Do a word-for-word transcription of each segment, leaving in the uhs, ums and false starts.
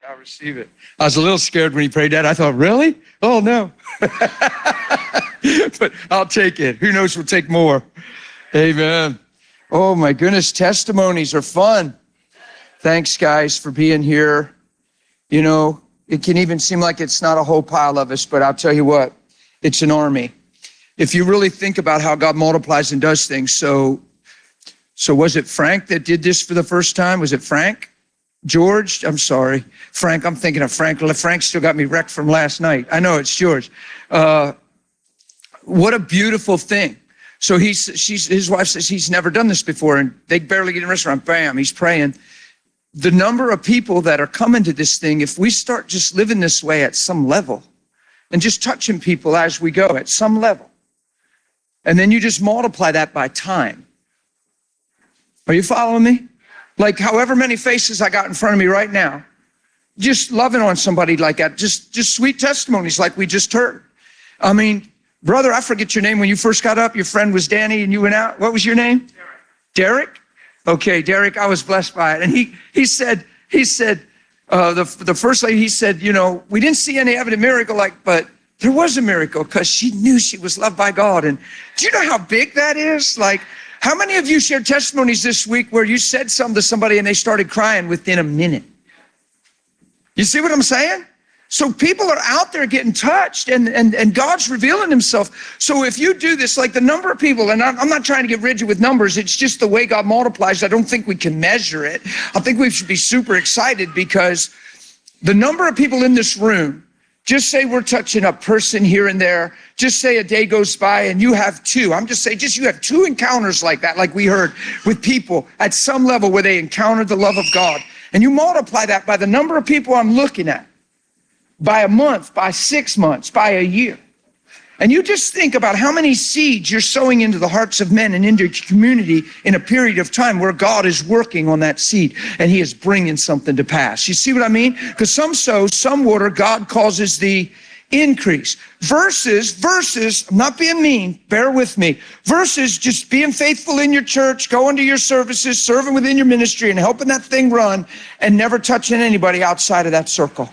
I receive it. I was a little scared when he prayed that. I thought, really? Oh, no. But I'll take it. Who knows, we'll take more. Amen. Oh, my goodness. Testimonies are fun. Thanks, guys, for being here. You know, it can even seem like it's not a whole pile of us, but I'll tell you what, it's an army. If you really think about how God multiplies and does things. So, so was it Frank that did this for the first time? Was it Frank? George? I'm sorry. Frank, I'm thinking of Frank. Frank still got me wrecked from last night. I know it's George. Uh, what a beautiful thing. So he's, she's, his wife says he's never done this before, and they barely get in a restaurant. Bam, he's praying. The number of people that are coming to this thing, if we start just living this way at some level and just touching people as we go at some level, and then you just multiply that by time. Are you following me? Like however many faces I got in front of me right now, just loving on somebody like that, just, just sweet testimonies like we just heard. I mean, brother, I forget your name. When you first got up, your friend was Danny and you went out. What was your name? Derek. Derek? Okay, Derek, I was blessed by it. And he he said, he said, uh, the, the first lady, he said, you know, we didn't see any evident miracle, like, but there was a miracle because she knew she was loved by God. And do you know how big that is? Like, how many of you shared testimonies this week where you said something to somebody and they started crying within a minute? You see what I'm saying? So people are out there getting touched and, and, and God's revealing himself. So if you do this, like the number of people, and I'm not trying to get rigid with numbers, it's just the way God multiplies. I don't think we can measure it. I think we should be super excited because the number of people in this room, just say we're touching a person here and there, just say a day goes by and you have two. I'm just saying, just you have two encounters like that, like we heard with people at some level where they encountered the love of God. And you multiply that by the number of people I'm looking at, by a month, by six months, by a year. And you just think about how many seeds you're sowing into the hearts of men and into your community in a period of time where God is working on that seed and he is bringing something to pass. You see what I mean? Because some sow, some water, God causes the increase. Versus, versus, I'm not being mean, bear with me, versus just being faithful in your church, going to your services, serving within your ministry and helping that thing run and never touching anybody outside of that circle.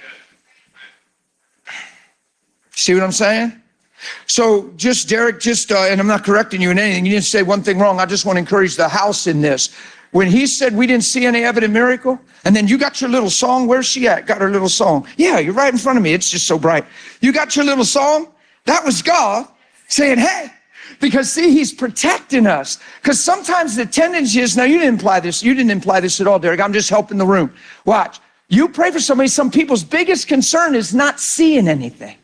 See what I'm saying? So just, Derek, just, uh, and I'm not correcting you in anything. You didn't say one thing wrong. I just want to encourage the house in this. When he said we didn't see any evident miracle, and then you got your little song, where's she at? Got her little song. Yeah, you're right in front of me. It's just so bright. You got your little song? That was God saying, hey, because see, he's protecting us. Because sometimes the tendency is, now you didn't imply this. You didn't imply this at all, Derek. I'm just helping the room. Watch. You pray for somebody, some people's biggest concern is not seeing anything.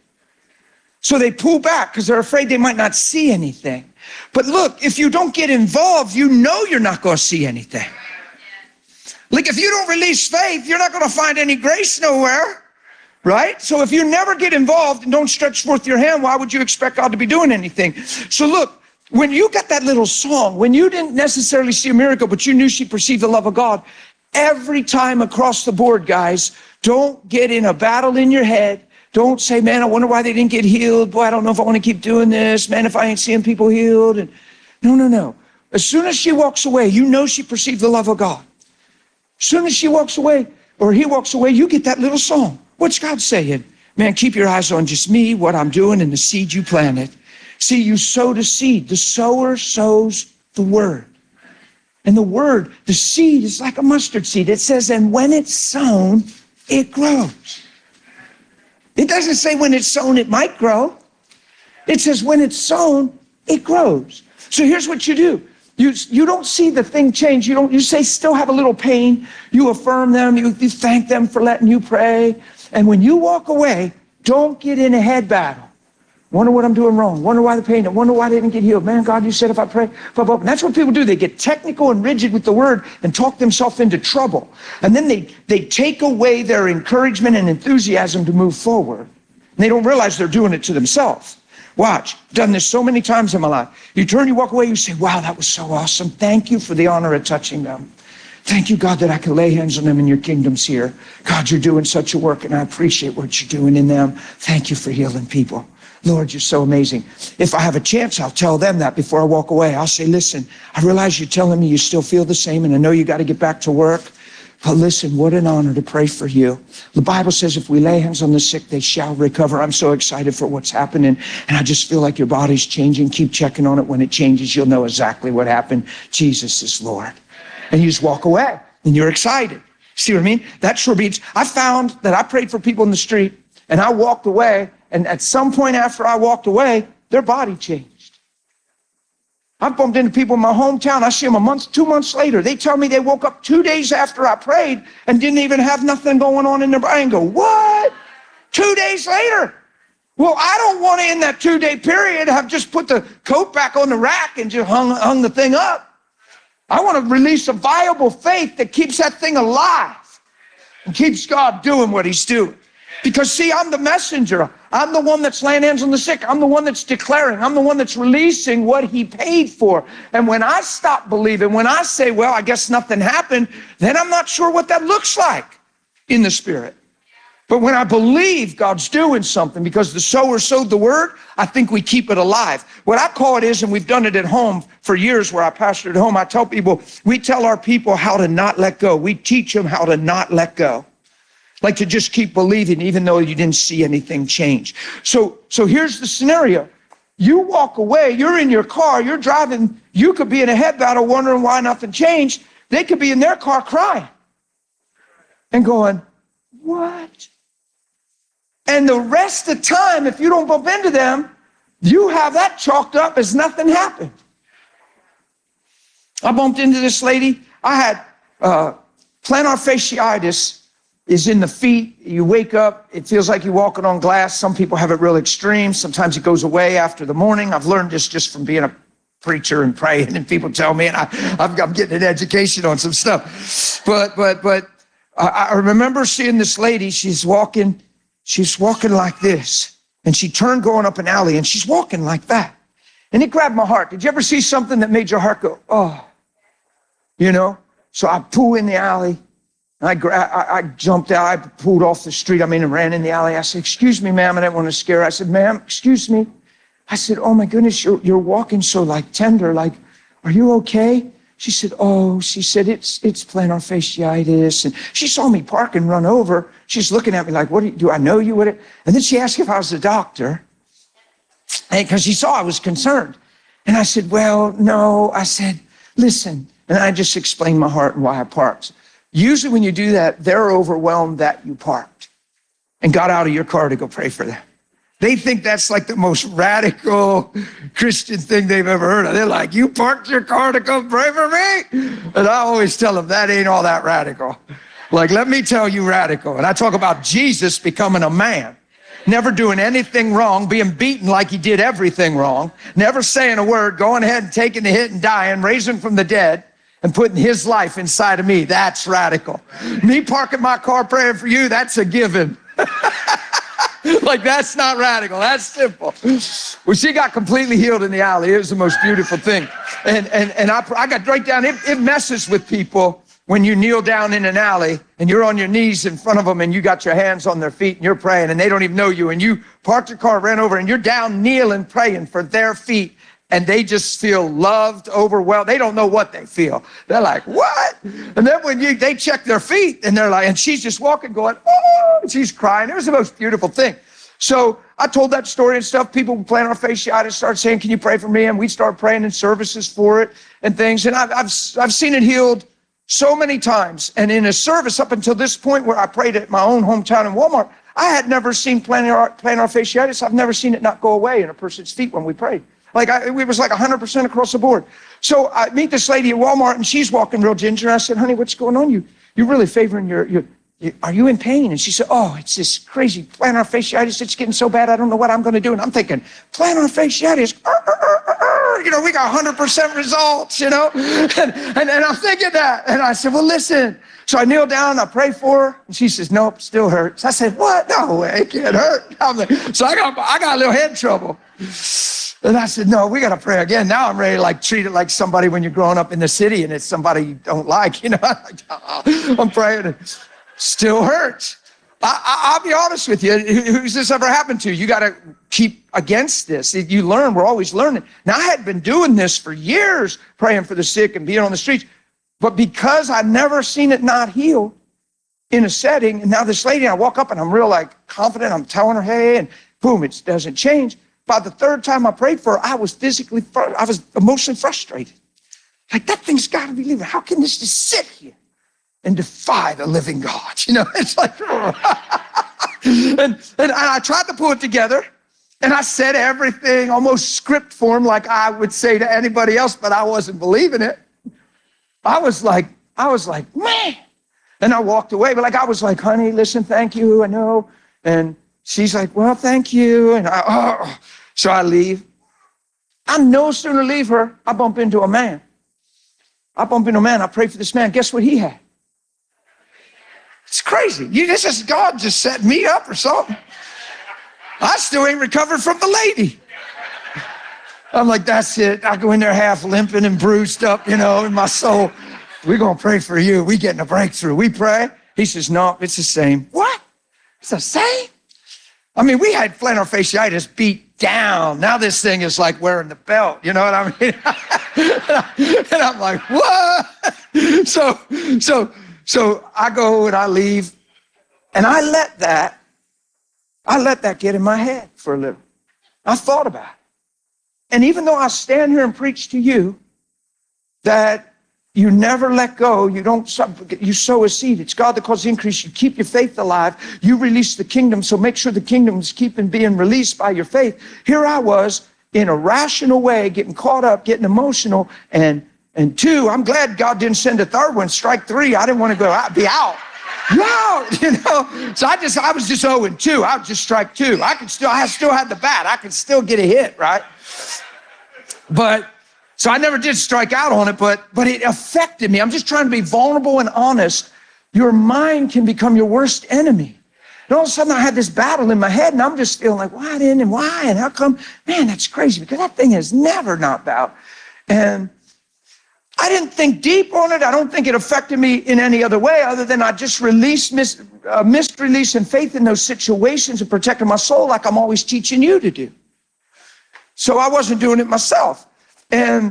So they pull back because they're afraid they might not see anything. But look, if you don't get involved, you know you're not going to see anything. Like if you don't release faith, you're not going to find any grace nowhere, right? So if you never get involved and don't stretch forth your hand, why would you expect God to be doing anything? So look, when you got that little song, when you didn't necessarily see a miracle, but you knew she perceived the love of God, every time across the board, guys, don't get in a battle in your head. Don't say, man, I wonder why they didn't get healed. Boy, I don't know if I want to keep doing this. Man, if I ain't seeing people healed. And no, no, no. As soon as she walks away, you know she perceived the love of God. As soon as she walks away or he walks away, you get that little song. What's God saying? Man, keep your eyes on just me, what I'm doing, and the seed you planted. See, you sowed a seed. The sower sows the word. And the word, the seed is like a mustard seed. It says, and when it's sown, it grows. It doesn't say when it's sown, it might grow. It says when it's sown, it grows. So here's what you do. You, you don't see the thing change. You don't, you say still have a little pain. You affirm them. You, you thank them for letting you pray. And when you walk away, don't get in a head battle. Wonder what I'm doing wrong. Wonder why the pain. Wonder why they didn't get healed. Man, God, you said if I pray, if I open. That's what people do. They get technical and rigid with the word and talk themselves into trouble. And then they, they take away their encouragement and enthusiasm to move forward. And they don't realize they're doing it to themselves. Watch. Done this so many times in my life. You turn, you walk away, you say, wow, that was so awesome. Thank you for the honor of touching them. Thank you, God, that I can lay hands on them and your kingdom's here. God, you're doing such a work and I appreciate what you're doing in them. Thank you for healing people. Lord, you're so amazing. If I have a chance, I'll tell them that before I walk away. I'll say, listen, I realize you're telling me you still feel the same and I know you got to get back to work, But listen, what an honor to pray for you. The Bible says if we lay hands on the sick, they shall recover. I'm so excited for what's happening, and I just feel like your body's changing. Keep checking on it. When it changes, you'll know exactly what happened. Jesus is Lord. And you just walk away, and you're excited. See what I mean? That sure beats. I found that I prayed for people in the street, and I walked away, and at some point after I walked away, their body changed. I've bumped into people in my hometown. I see them a month, two months later. They tell me they woke up two days after I prayed and didn't even have nothing going on in their body. And go, what? Two days later? Well, I don't want to, in that two-day period, have just put the coat back on the rack and just hung, hung the thing up. I want to release a viable faith that keeps that thing alive and keeps God doing what he's doing. Because, see, I'm the messenger. I'm the one that's laying hands on the sick. I'm the one that's declaring. I'm the one that's releasing what he paid for. And when I stop believing, when I say, well, I guess nothing happened, then I'm not sure what that looks like in the spirit. But when I believe God's doing something, because the sower sowed the word, I think we keep it alive. What I call it is, and we've done it at home for years where I pastored at home, I tell people, we tell our people how to not let go. We teach them how to not let go. Like to just keep believing even though you didn't see anything change. So, so here's the scenario. You walk away, you're in your car, you're driving, you could be in a head battle wondering why nothing changed. They could be in their car crying and going, what? And the rest of the time, if you don't bump into them, you have that chalked up as nothing happened. I bumped into this lady. I had uh, plantar fasciitis. Is in the feet. You wake up, it feels like you're walking on glass. Some people have it real extreme. Sometimes it goes away after the morning. I've learned this just from being a preacher and praying, and people tell me, and I, I'm getting an education on some stuff. But but but I, I remember seeing this lady. She's walking, she's walking like this, and she turned going up an alley, and she's walking like that, and it grabbed my heart. Did you ever see something that made your heart go, oh? You know. So I pull in the alley. I, I, I jumped out, I pulled off the street, I mean, and ran in the alley. I said, excuse me, ma'am, I didn't want to scare her. I said, ma'am, excuse me. I said, oh my goodness, you're, you're walking so like tender, like, are you okay? She said, oh, she said, it's it's plantar fasciitis. And she saw me park and run over. She's looking at me like, what do, you, do I know you? What? And then she asked if I was a doctor, because she saw I was concerned. And I said, well, no. I said, listen, and I just explained my heart and why I parked. Usually when you do that, they're overwhelmed that you parked and got out of your car to go pray for them. They think that's like the most radical Christian thing they've ever heard of. They're like, you parked your car to come pray for me? And I always tell them that ain't all that radical. Like, let me tell you radical. And I talk about Jesus becoming a man, never doing anything wrong, being beaten like he did everything wrong, never saying a word, going ahead and taking the hit and dying, raising from the dead, and putting his life inside of me. That's radical. Me parking my car praying for you, that's a given. Like, that's not radical, that's simple. Well, she got completely healed in the alley. It was the most beautiful thing. And and and I, I got right down, it, it messes with people when you kneel down in an alley and you're on your knees in front of them and you got your hands on their feet and you're praying and they don't even know you, and you parked your car, ran over, and you're down kneeling praying for their feet. And they just feel loved, overwhelmed. They don't know what they feel. They're like, what? And then when you they check their feet, and they're like, and she's just walking, going, oh, and she's crying. It was the most beautiful thing. So I told that story and stuff. People with plantar fasciitis started saying, can you pray for me? And we start praying in services for it and things. And I've, I've, I've seen it healed so many times. And in a service up until this point where I prayed at my own hometown in Walmart, I had never seen plantar, plantar fasciitis. I've never seen it not go away in a person's feet when we prayed. Like, I, it was like one hundred percent across the board. So I meet this lady at Walmart, and she's walking real ginger. I said, honey, what's going on? You, you're really favoring your, your, your, are you in pain? And she said, oh, it's this crazy plantar fasciitis. It's getting so bad, I don't know what I'm going to do. And I'm thinking, plantar fasciitis, uh, uh, uh, uh, you know, we got one hundred percent results, you know? And, and, and I'm thinking that. And I said, well, listen. So I kneel down, I pray for her, and she says, nope, still hurts. I said, what? No way, it can't hurt. I'm like, so I got, I got a little head trouble. And I said, no, we got to pray again. Now I'm ready to like treat it like somebody when you're growing up in the city and it's somebody you don't like, you know. I'm praying, it still hurts. I, I, I'll be honest with you. Who's this ever happened to? You got to keep against this. You learn. We're always learning. Now, I had been doing this for years, praying for the sick and being on the streets. But because I've never seen it not heal, in a setting, and now this lady, I walk up and I'm real like confident, I'm telling her, hey, and boom, it doesn't change. By the third time I prayed for her, I was physically, I was emotionally frustrated. Like, that thing's gotta be leaving. How can this just sit here and defy the living God? You know, it's like, and, and I tried to pull it together, and I said everything almost script form like I would say to anybody else, but I wasn't believing it. I was like, I was like, man. And I walked away, but like, I was like, honey, listen, thank you, I know. And she's like, well, thank you. And I, oh, so I leave. I no sooner leave her, I bump into a man. I bump into a man, I pray for this man. Guess what he had? It's crazy. You, this is God just set me up or something. I still ain't recovered from the lady. I'm like, that's it. I go in there half limping and bruised up, you know, in my soul. We're going to pray for you. We getting a breakthrough. We pray. He says, no, it's the same. What? It's the same? I mean, we had plantar fasciitis beat down. Now this thing is like wearing the belt. You know what I mean? And I'm like, what? So, so, so I go and I leave, and I let that, I let that get in my head for a little. I thought about it. And even though I stand here and preach to you that you never let go, you don't, you sow a seed. It's God that causes the increase. You keep your faith alive. You release the kingdom, so make sure the kingdom is keeping being released by your faith. Here I was in a rational way, getting caught up, getting emotional, and and two, I'm glad God didn't send a third one, strike three. I didn't want to go out, be out. No, you know. So I just, I was just oh and two. I would just strike two. I could still, I still had the bat. I could still get a hit, right? But so I never did strike out on it, but but it affected me. I'm just trying to be vulnerable and honest. Your mind can become your worst enemy. And all of a sudden I had this battle in my head, and I'm just feeling like, why didn't and why and how come? Man, that's crazy, because that thing has never knocked out. And I didn't think deep on it. I don't think it affected me in any other way other than I just released, mis, uh, missed release and faith in those situations and protected my soul like I'm always teaching you to do. So I wasn't doing it myself. And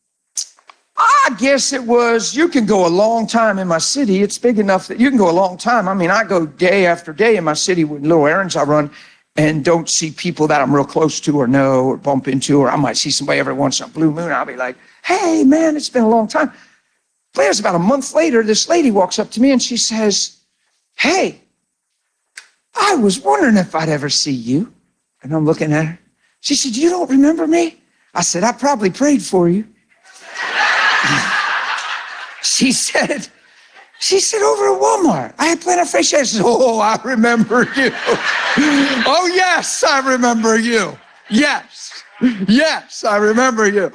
I guess it was, you can go a long time in my city. It's big enough that you can go a long time. I mean, I go day after day in my city with little errands I run and don't see people that I'm real close to or know or bump into, or I might see somebody every once in a blue moon. I'll be like, hey, man, it's been a long time. But it was about a month later, this lady walks up to me and she says, hey, I was wondering if I'd ever see you. And I'm looking at her. She said, you don't remember me? I said, I probably prayed for you. She said, she said, over at Walmart, I had plantar fasciitis. I said, oh, I remember you. Oh, yes, I remember you. Yes, yes, I remember you.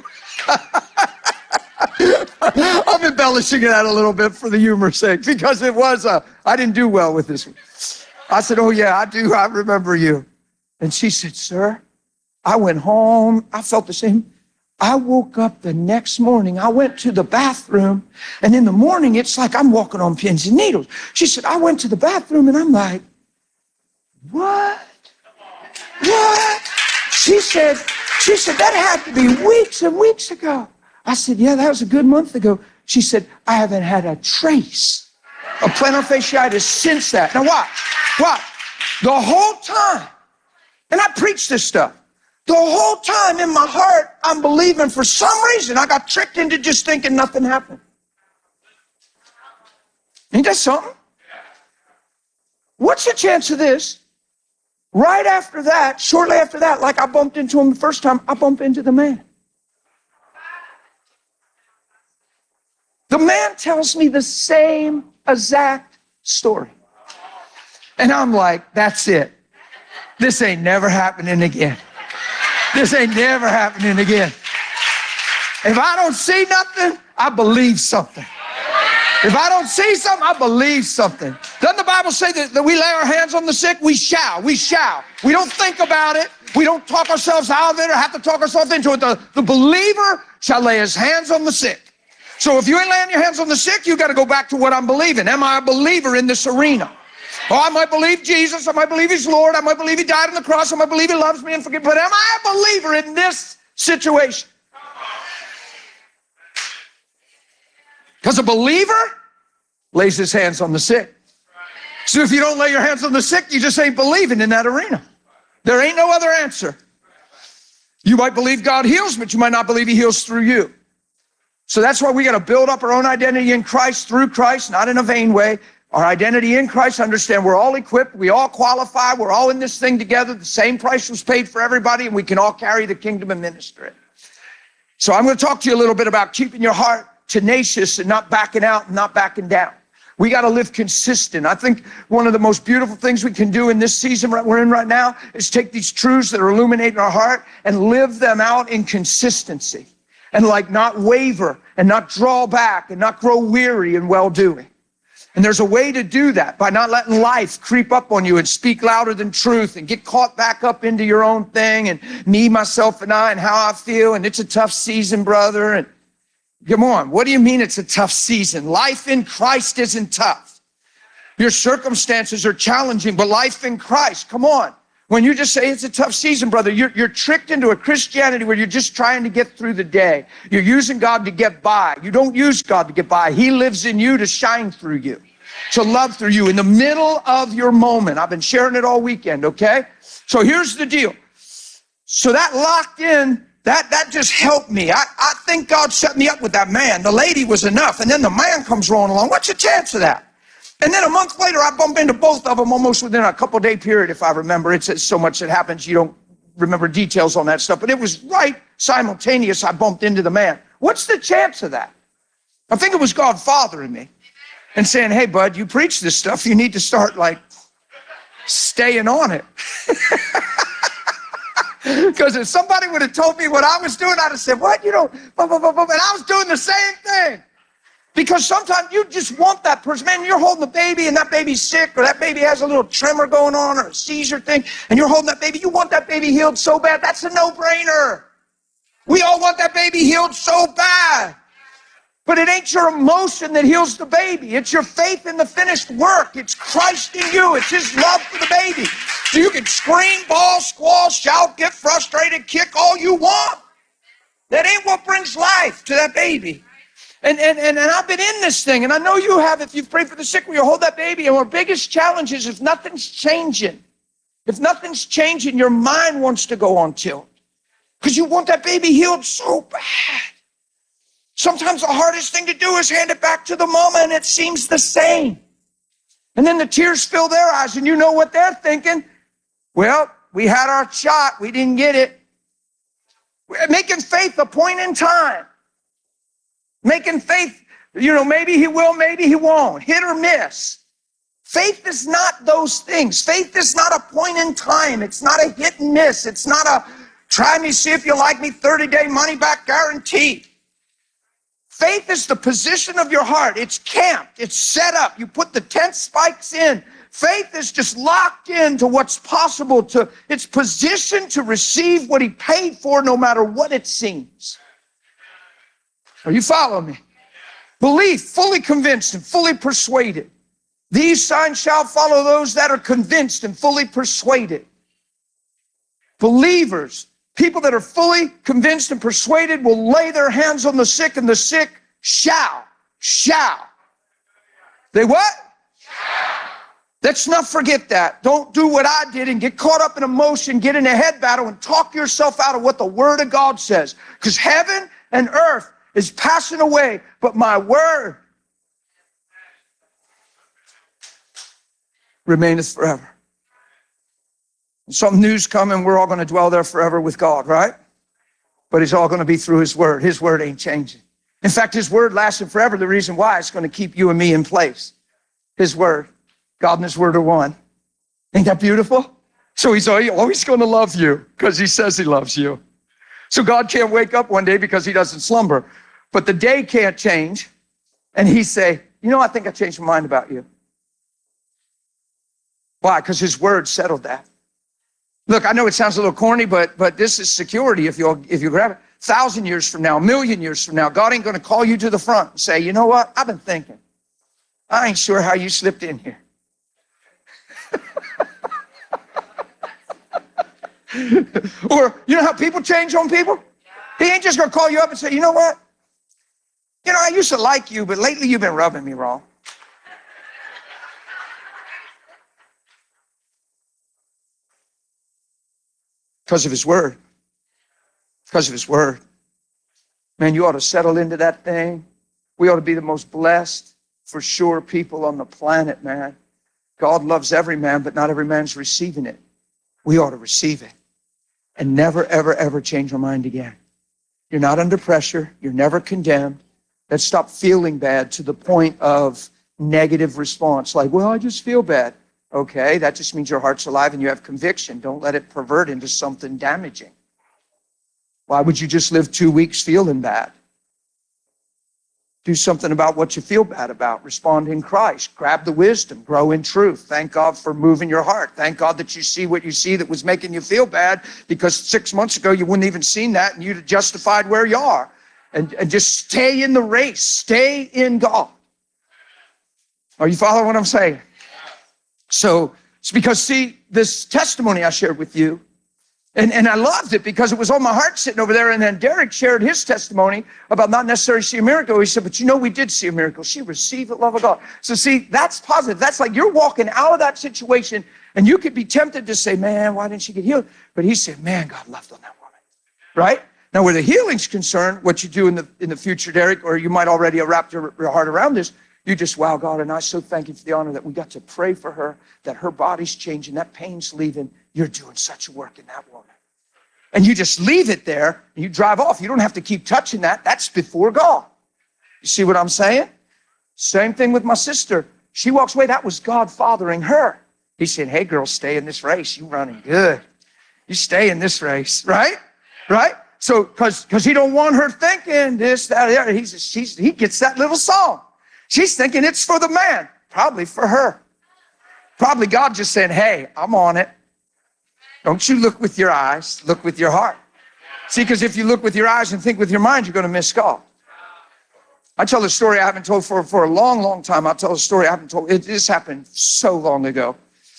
I'm embellishing that a little bit for the humor's sake, because it was a, I didn't do well with this one. I said, oh, yeah, I do. I remember you. And she said, sir, I went home. I felt the same. I woke up the next morning. I went to the bathroom, and in the morning, it's like I'm walking on pins and needles. She said, I went to the bathroom, and I'm like, what? What? She said, she said, that had to be weeks and weeks ago. I said, yeah, that was a good month ago. She said, I haven't had a trace of plantar fasciitis since that. Now watch, watch. The whole time, and I preach this stuff, the whole time in my heart, I'm believing for some reason I got tricked into just thinking nothing happened. Ain't that something? What's the chance of this? Right after that, shortly after that, like I bumped into him the first time, I bump into the man. The man tells me the same exact story. And I'm like, that's it. This ain't never happening again. This ain't never happening again. If I don't see nothing, I believe something. If I don't see something, I believe something. Doesn't the Bible say that, that we lay our hands on the sick? We shall, we shall. We don't think about it. We don't talk ourselves out of it or have to talk ourselves into it. The, the believer shall lay his hands on the sick. So if you ain't laying your hands on the sick, you got to go back to what I'm believing. Am I a believer in this arena? Oh, I might believe Jesus. I might believe he's Lord. I might believe he died on the cross. I might believe he loves me and forgives. But am I a believer in this situation? Because a believer lays his hands on the sick. So if you don't lay your hands on the sick, you just ain't believing in that arena. There ain't no other answer. You might believe God heals, but you might not believe he heals through you. So that's why we got to build up our own identity in Christ, through Christ, not in a vain way. Our identity in Christ, understand we're all equipped, we all qualify, we're all in this thing together. The same price was paid for everybody, and we can all carry the kingdom and minister it. So I'm going to talk to you a little bit about keeping your heart tenacious and not backing out and not backing down. We got to live consistent. I think one of the most beautiful things we can do in this season we're in right now is take these truths that are illuminating our heart and live them out in consistency. And like not waver and not draw back and not grow weary in well-doing. And there's a way to do that by not letting life creep up on you and speak louder than truth and get caught back up into your own thing and me, myself, and I and how I feel. And it's a tough season, brother. And come on, what do you mean it's a tough season? Life in Christ isn't tough. Your circumstances are challenging, but life in Christ, come on. When you just say it's a tough season, brother, you're, you're tricked into a Christianity where you're just trying to get through the day. You're using God to get by. You don't use God to get by. He lives in you to shine through you, to love through you in the middle of your moment. I've been sharing it all weekend, okay? So here's the deal. So that locked in, that, that just helped me. I, I think God set me up with that man. The lady was enough, and then the man comes rolling along. What's the chance of that? And then a month later, I bump into both of them almost within a couple day period, if I remember. It's so much that happens, you don't remember details on that stuff. But it was right simultaneous, I bumped into the man. What's the chance of that? I think it was God fathering me and saying, hey, bud, you preach this stuff. You need to start, like, staying on it. Because if somebody would have told me what I was doing, I'd have said, what? You know, blah, blah, blah, blah. And I was doing the same thing. Because sometimes you just want that person. Man, you're holding a baby and that baby's sick, or that baby has a little tremor going on or a seizure thing, and you're holding that baby. You want that baby healed so bad. That's a no-brainer. We all want that baby healed so bad. But it ain't your emotion that heals the baby. It's your faith in the finished work. It's Christ in you. It's his love for the baby. So you can scream, bawl, squall, shout, get frustrated, kick all you want. That ain't what brings life to that baby. And, and, and, and I've been in this thing, and I know you have if you've prayed for the sick where you hold that baby. And our biggest challenge is if nothing's changing. If nothing's changing, your mind wants to go on tilt. Because you want that baby healed so bad. Sometimes the hardest thing to do is hand it back to the mama, and it seems the same. And then the tears fill their eyes, and you know what they're thinking. Well, we had our shot. We didn't get it. We're making faith a point in time. Making faith, you know, maybe he will, maybe he won't. Hit or miss. Faith is not those things. Faith is not a point in time. It's not a hit and miss. It's not a try me, see if you like me, thirty-day money-back guarantee. Faith is the position of your heart. It's camped. It's set up. You put the tent spikes in. Faith is just locked into what's possible. To it's positioned to receive what he paid for no matter what it seems. Are you following me? Belief, fully convinced and fully persuaded. These signs shall follow those that are convinced and fully persuaded. Believers, people that are fully convinced and persuaded will lay their hands on the sick, and the sick shall, shall. They what? Shall. Let's not forget that. Don't do what I did and get caught up in emotion, get in a head battle, and talk yourself out of what the Word of God says. Because heaven and earth is passing away, but my word remaineth forever. Some news coming, we're all going to dwell there forever with God, right? But it's all going to be through his word. His word ain't changing. In fact, his word lasted forever. The reason why, it's going to keep you and me in place. His word. God and his word are one. Ain't that beautiful? So he's always going to love you because he says he loves you. So God can't wake up one day because he doesn't slumber. But the day can't change. And he say, you know, I think I changed my mind about you. Why? Because his word settled that. Look, I know it sounds a little corny, but but this is security if you if you grab it. Thousand years from now, a million years from now, God ain't going to call you to the front and say, you know what? I've been thinking. I ain't sure how you slipped in here. Or, you know how people change on people? He ain't just going to call you up and say, you know what? You know, I used to like you, but lately you've been rubbing me wrong. Because of his word. Because of his word. Man, you ought to settle into that thing. We ought to be the most blessed, for sure, people on the planet, man. God loves every man, but not every man's receiving it. We ought to receive it and never, ever, ever change our mind again. You're not under pressure. You're never condemned. Let's stop feeling bad to the point of negative response. Like, well, I just feel bad. Okay, that just means your heart's alive and you have conviction. Don't let it pervert into something damaging. Why would you just live two weeks feeling bad? Do something about what you feel bad about. Respond in Christ. Grab the wisdom. Grow in truth. Thank God for moving your heart. Thank God that you see what you see that was making you feel bad, because six months ago you wouldn't even seen that and you'd have justified where you are. And, and just stay in the race. Stay in God. Are you following what I'm saying? So it's because, see, this testimony I shared with you, And, and I loved it because it was on my heart sitting over there. And then Derek shared his testimony about not necessarily see a miracle. He said, but you know, we did see a miracle. She received the love of God. So see, that's positive. That's like you're walking out of that situation and you could be tempted to say, man, why didn't she get healed? But he said, man, God loved on that woman, right? Now, where the healing's concerned, what you do in the in the future, Derek, or you might already have wrapped your, your heart around this, you just, wow, God, and I so thank you for the honor that we got to pray for her, that her body's changing, that pain's leaving. You're doing such a work in that woman. And you just leave it there, and you drive off. You don't have to keep touching that. That's before God. You see what I'm saying? Same thing with my sister. She walks away. That was God fathering her. He said, hey, girl, stay in this race. You running good. You stay in this race, right? Right? So, because because he don't want her thinking this, that, the other. He's, she's, he gets that little song. She's thinking it's for the man. Probably for her. Probably God just saying, hey, I'm on it. Don't you look with your eyes, look with your heart. See, because if you look with your eyes and think with your mind, you're going to miss God. I tell a story I haven't told for, for a long, long time. I'll tell a story I haven't told. It, this happened so long ago.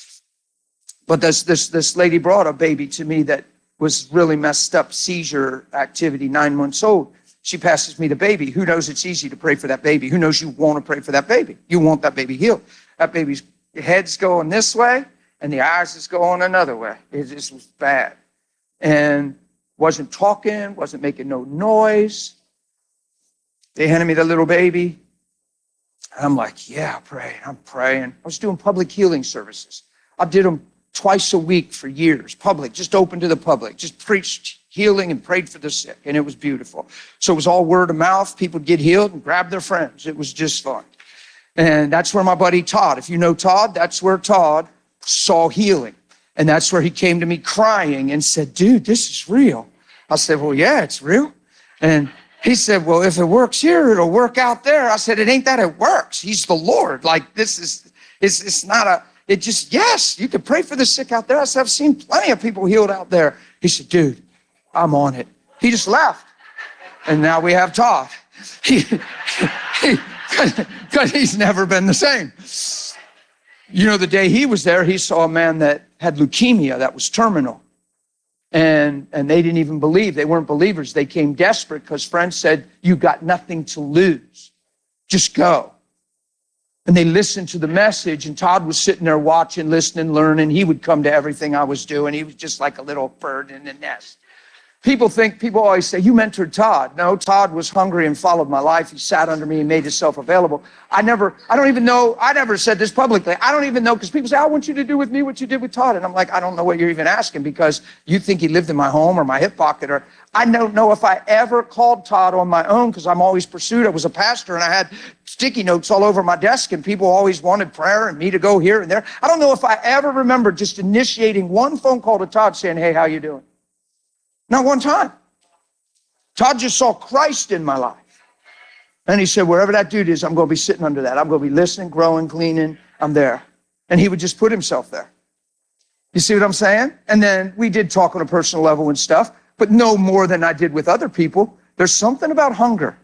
But this, this, this lady brought a baby to me that was really messed up, seizure activity, nine months old. She passes me the baby. Who knows it's easy to pray for that baby? Who knows you want to pray for that baby? You want that baby healed. That baby's head's going this way, and the eyes is going another way. It just was bad. And wasn't talking, wasn't making no noise. They handed me the little baby. And I'm like, yeah, pray. I'm praying. I was doing public healing services. I did them twice a week for years, public, just open to the public, just preached healing and prayed for the sick. And it was beautiful. So it was all word of mouth. People would get healed and grab their friends. It was just fun. And that's where my buddy Todd, if you know Todd, that's where Todd saw healing. And that's where he came to me crying and said, dude, this is real. I said, well, yeah, it's real. And he said, well, if it works here, it'll work out there. I said, it ain't that it works. He's the Lord. Like this is, it's, it's not a, it just, yes, you can pray for the sick out there. I said, I've seen plenty of people healed out there. He said, dude, I'm on it. He just left. And now we have Todd. He, he, because he's never been the same. You know, the day he was there, he saw a man that had leukemia that was terminal. And, and they didn't even believe. They weren't believers. They came desperate because friends said, you got nothing to lose. Just go. And they listened to the message, and Todd was sitting there watching, listening, learning. He would come to everything I was doing. He was just like a little bird in a nest. People think, people always say, you mentored Todd. No, Todd was hungry and followed my life. He sat under me and made himself available. I never, I don't even know, I never said this publicly. I don't even know, because people say, I want you to do with me what you did with Todd. And I'm like, I don't know what you're even asking, because you think he lived in my home or my hip pocket, or I don't know if I ever called Todd on my own, because I'm always pursued. I was a pastor and I had sticky notes all over my desk, and people always wanted prayer and me to go here and there. I don't know if I ever remember just initiating one phone call to Todd saying, hey, how you doing? Not one time. Todd just saw Christ in my life. And he said, wherever that dude is, I'm going to be sitting under that. I'm going to be listening, growing, cleaning. I'm there. And he would just put himself there. You see what I'm saying? And then we did talk on a personal level and stuff, but no more than I did with other people. There's something about hunger.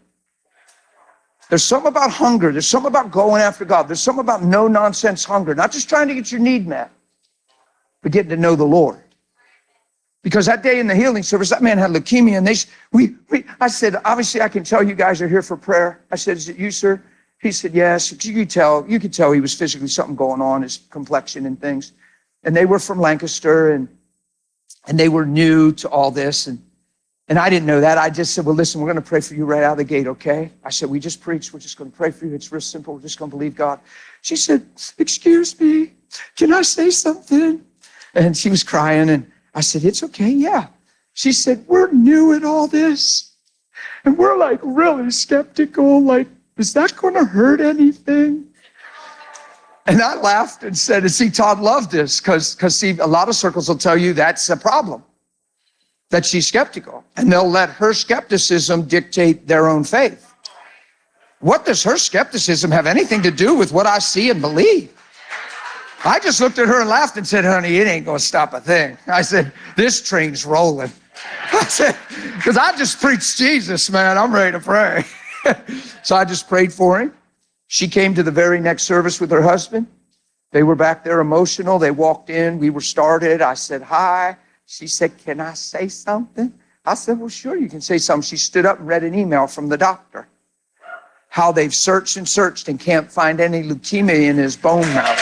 There's something about hunger. There's something about going after God. There's something about no-nonsense hunger. Not just trying to get your need met, but getting to know the Lord. Because that day in the healing service, that man had leukemia, and they, we, we, I said, obviously I can tell you guys are here for prayer. I said, is it you, sir? He said, yes. You could tell, you could tell he was physically something going on, his complexion and things. And they were from Lancaster, and And they were new to all this. And, and I didn't know that. I just said, well, listen, we're going to pray for you right out of the gate, okay? I said, we just preached. We're just going to pray for you. It's real simple. We're just going to believe God. She said, excuse me, can I say something? And she was crying. And I said, it's okay, yeah. She said, we're new at all this. And we're like really skeptical. Like, is that going to hurt anything? And I laughed and said, and see, Todd loved this because, because see, a lot of circles will tell you that's a problem, that she's skeptical. And they'll let her skepticism dictate their own faith. What does her skepticism have anything to do with what I see and believe? I just looked at her and laughed and said, honey, it ain't going to stop a thing. I said, this train's rolling. I said, because I just preached Jesus, man. I'm ready to pray. So I just prayed for him. She came to the very next service with her husband. They were back there emotional. They walked in. We were started. I said, hi. She said, can I say something? I said, well, sure, you can say something. She stood up and read an email from the doctor. How they've searched and searched and can't find any leukemia in his bone marrow.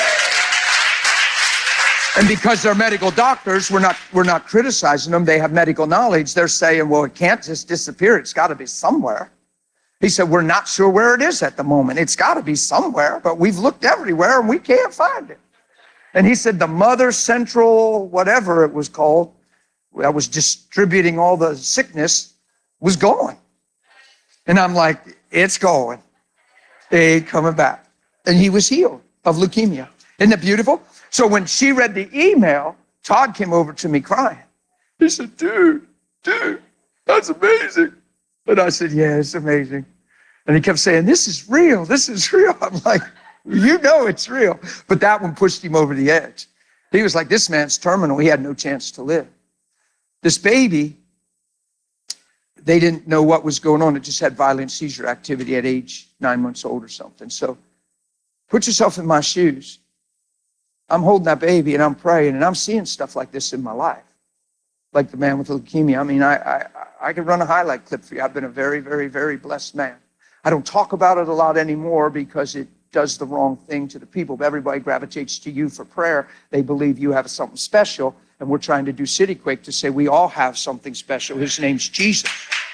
And because they're medical doctors, we're not, we're not criticizing them. They have medical knowledge. They're saying, well, it can't just disappear. It's got to be somewhere. He said, we're not sure where it is at the moment. It's got to be somewhere, but we've looked everywhere and we can't find it. And he said, the Mother Central, whatever it was called, that was distributing all the sickness, was going. And I'm like, it's going. It ain't coming back. And he was healed of leukemia. Isn't that beautiful? So when she read the email, Todd came over to me crying. He said, dude, dude, that's amazing. And I said, yeah, it's amazing. And he kept saying, this is real, this is real. I'm like, you know it's real. But that one pushed him over the edge. He was like, this man's terminal. He had no chance to live. This baby, they didn't know what was going on. It just had violent seizure activity at age nine months old or something. So put yourself in my shoes. I'm holding that baby and I'm praying and I'm seeing stuff like this in my life. Like the man with leukemia. I mean, I, I, I could run a highlight clip for you. I've been a very, very, very blessed man. I don't talk about it a lot anymore because it does the wrong thing to the people. But everybody gravitates to you for prayer. They believe you have something special. And we're trying to do CityQuake to say we all have something special. His name's Jesus.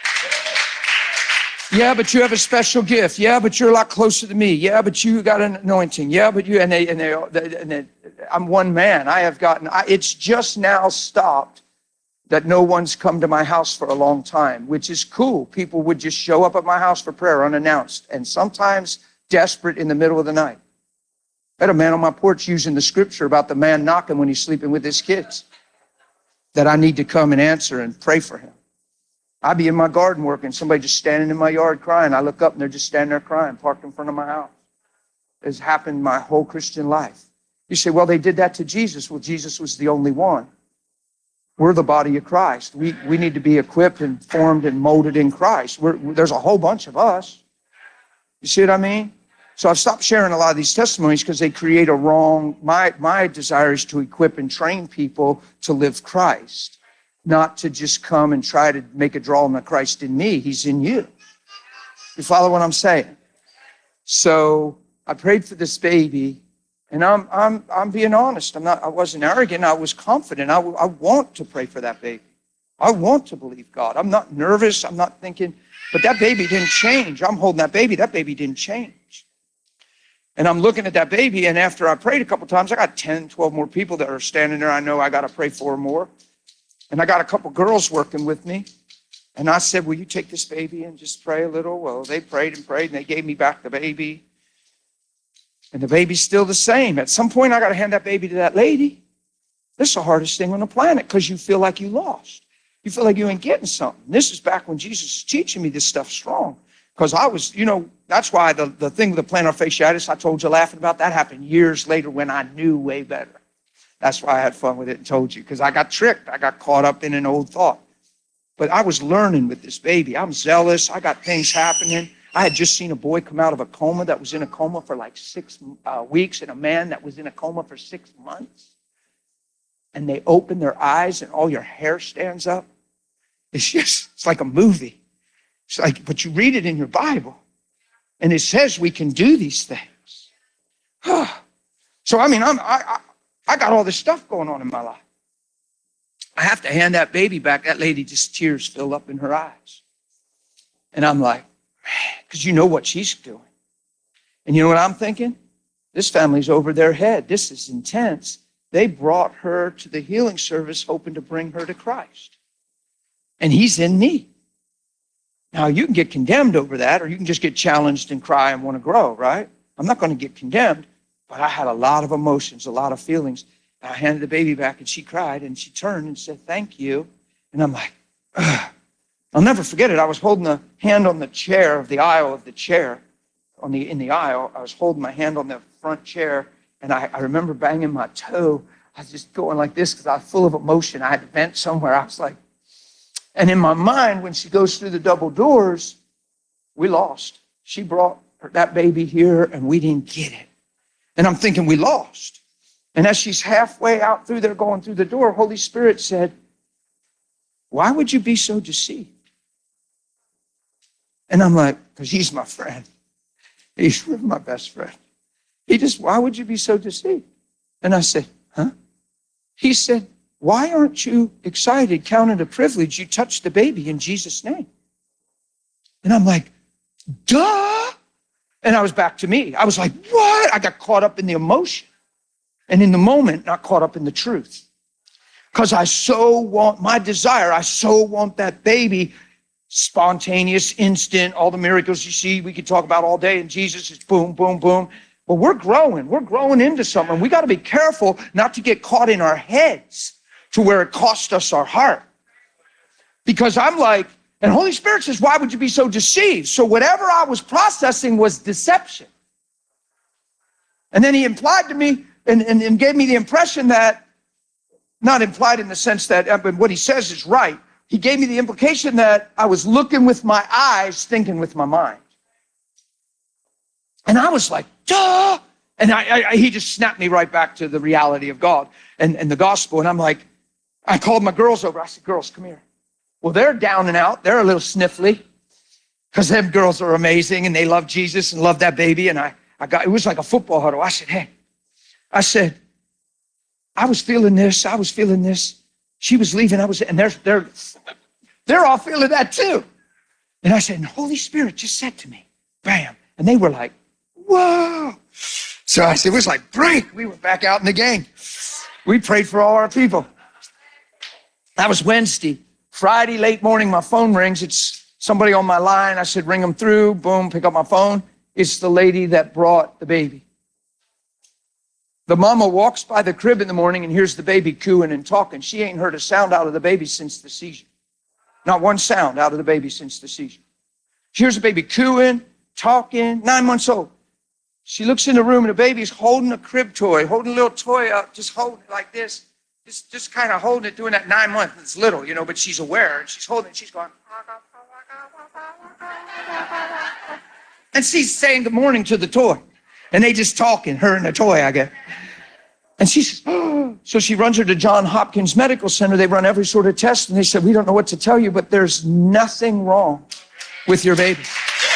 Yeah, but you have a special gift. Yeah, but you're a lot closer to me. Yeah, but you got an anointing. Yeah, but you, and they, and they, and they I'm one man. I have gotten, I, it's just now stopped that no one's come to my house for a long time, which is cool. People would just show up at my house for prayer unannounced, and sometimes desperate in the middle of the night. I had a man on my porch using the scripture about the man knocking when he's sleeping with his kids, that I need to come and answer and pray for him. I'd be in my garden working, somebody just standing in my yard crying. I look up and they're just standing there crying, parked in front of my house. It's happened my whole Christian life. You say, well, they did that to Jesus. Well, Jesus was the only one. We're the body of Christ. We, we need to be equipped and formed and molded in Christ. We're, there's a whole bunch of us. You see what I mean? So I've stopped sharing a lot of these testimonies because they create a wrong, my, my desire is to equip and train people to live Christ, not to just come and try to make a draw on the Christ in me. He's in you. You follow what I'm saying? So I prayed for this baby. And I'm, I'm, I'm being honest. I'm not, I wasn't arrogant. I was confident. I, I want to pray for that baby. I want to believe God. I'm not nervous. I'm not thinking, but that baby didn't change. I'm holding that baby. That baby didn't change. And I'm looking at that baby. And after I prayed a couple times, I got ten, twelve more people that are standing there. I know I got to pray for more. And I got a couple girls working with me. And I said, will you take this baby and just pray a little? Well, they prayed and prayed and they gave me back the baby. And the baby's still the same. At some point, I got to hand that baby to that lady. This is the hardest thing on the planet because you feel like you lost. You feel like you ain't getting something. This is back when Jesus was teaching me this stuff strong. Because I was, you know, that's why the, the thing with the plantar fasciitis, I told you laughing about, that happened years later when I knew way better. That's why I had fun with it and told you. Because I got tricked. I got caught up in an old thought. But I was learning with this baby. I'm zealous. I got things happening. I had just seen a boy come out of a coma that was in a coma for like six uh, weeks and a man that was in a coma for six months. And they open their eyes and all your hair stands up. It's just, it's like a movie. It's like, but you read it in your Bible and it says we can do these things. So, I mean, I'm, I, I, I got all this stuff going on in my life. I have to hand that baby back. That lady, just tears fill up in her eyes. And I'm like, man, because you know what she's doing. And you know what I'm thinking? This family's over their head. This is intense. They brought her to the healing service hoping to bring her to Christ. And he's in need. Now, you can get condemned over that, or you can just get challenged and cry and want to grow, right? I'm not going to get condemned, but I had a lot of emotions, a lot of feelings. And I handed the baby back, and she cried, and she turned and said, thank you. And I'm like, ugh. I'll never forget it. I was holding the hand on the chair of the aisle of the chair. On the, in the aisle, I was holding my hand on the front chair, and I, I remember banging my toe. I was just going like this because I was full of emotion. I had to vent somewhere. I was like, and in my mind, when she goes through the double doors, we lost. She brought her, that baby here, and we didn't get it. And I'm thinking we lost. And as she's halfway out through there going through the door, Holy Spirit said, why would you be so deceived? And I'm like, because he's my friend. He's my best friend. He just, why would you be so deceived? And I said, huh? He said, why aren't you excited, count it a privilege? You touched the baby in Jesus' name. And I'm like, duh. And I was back to me. I was like, what? I got caught up in the emotion. And in the moment, not caught up in the truth. Because I so want, my desire, I so want that baby. Spontaneous, instant, all the miracles you see, we could talk about all day, and Jesus is boom, boom, boom. But we're growing. We're growing into something. We got to be careful not to get caught in our heads to where it costs us our heart. Because I'm like, and Holy Spirit says, why would you be so deceived? So whatever I was processing was deception. And then he implied to me and, and, and gave me the impression that, not implied in the sense that, but what he says is right. He gave me the implication that I was looking with my eyes, thinking with my mind. And I was like, duh. And I, I, he just snapped me right back to the reality of God and, and the gospel. And I'm like, I called my girls over. I said, girls, come here. Well, they're down and out. They're a little sniffly because them girls are amazing and they love Jesus and love that baby. And I, I got, it was like a football huddle. I said, hey, I said, I was feeling this. I was feeling this. She was leaving. I was, and they're, they're, they're all feeling that too. And I said, and Holy Spirit just said to me, bam. And they were like, whoa. So I said, it was like break. We were back out in the game. We prayed for all our people. That was Wednesday. Friday, late morning, my phone rings. It's somebody on my line. I said, ring them through. Boom, pick up my phone. It's the lady that brought the baby. The mama walks by the crib in the morning and hears the baby cooing and talking. She ain't heard a sound out of the baby since the seizure. Not one sound out of the baby since the seizure. She hears the baby cooing, talking, nine months old. She looks in the room and the baby's holding a crib toy, holding a little toy up, just holding it like this. Just, just kind of holding it, doing that nine months. It's little, you know, but she's aware and she's holding it. She's going. And she's saying good morning to the toy. And they just talking, her and the toy, I guess. And she says, oh. So she runs her to Johns Hopkins Medical Center. They run every sort of test. And they said, we don't know what to tell you, but there's nothing wrong with your baby.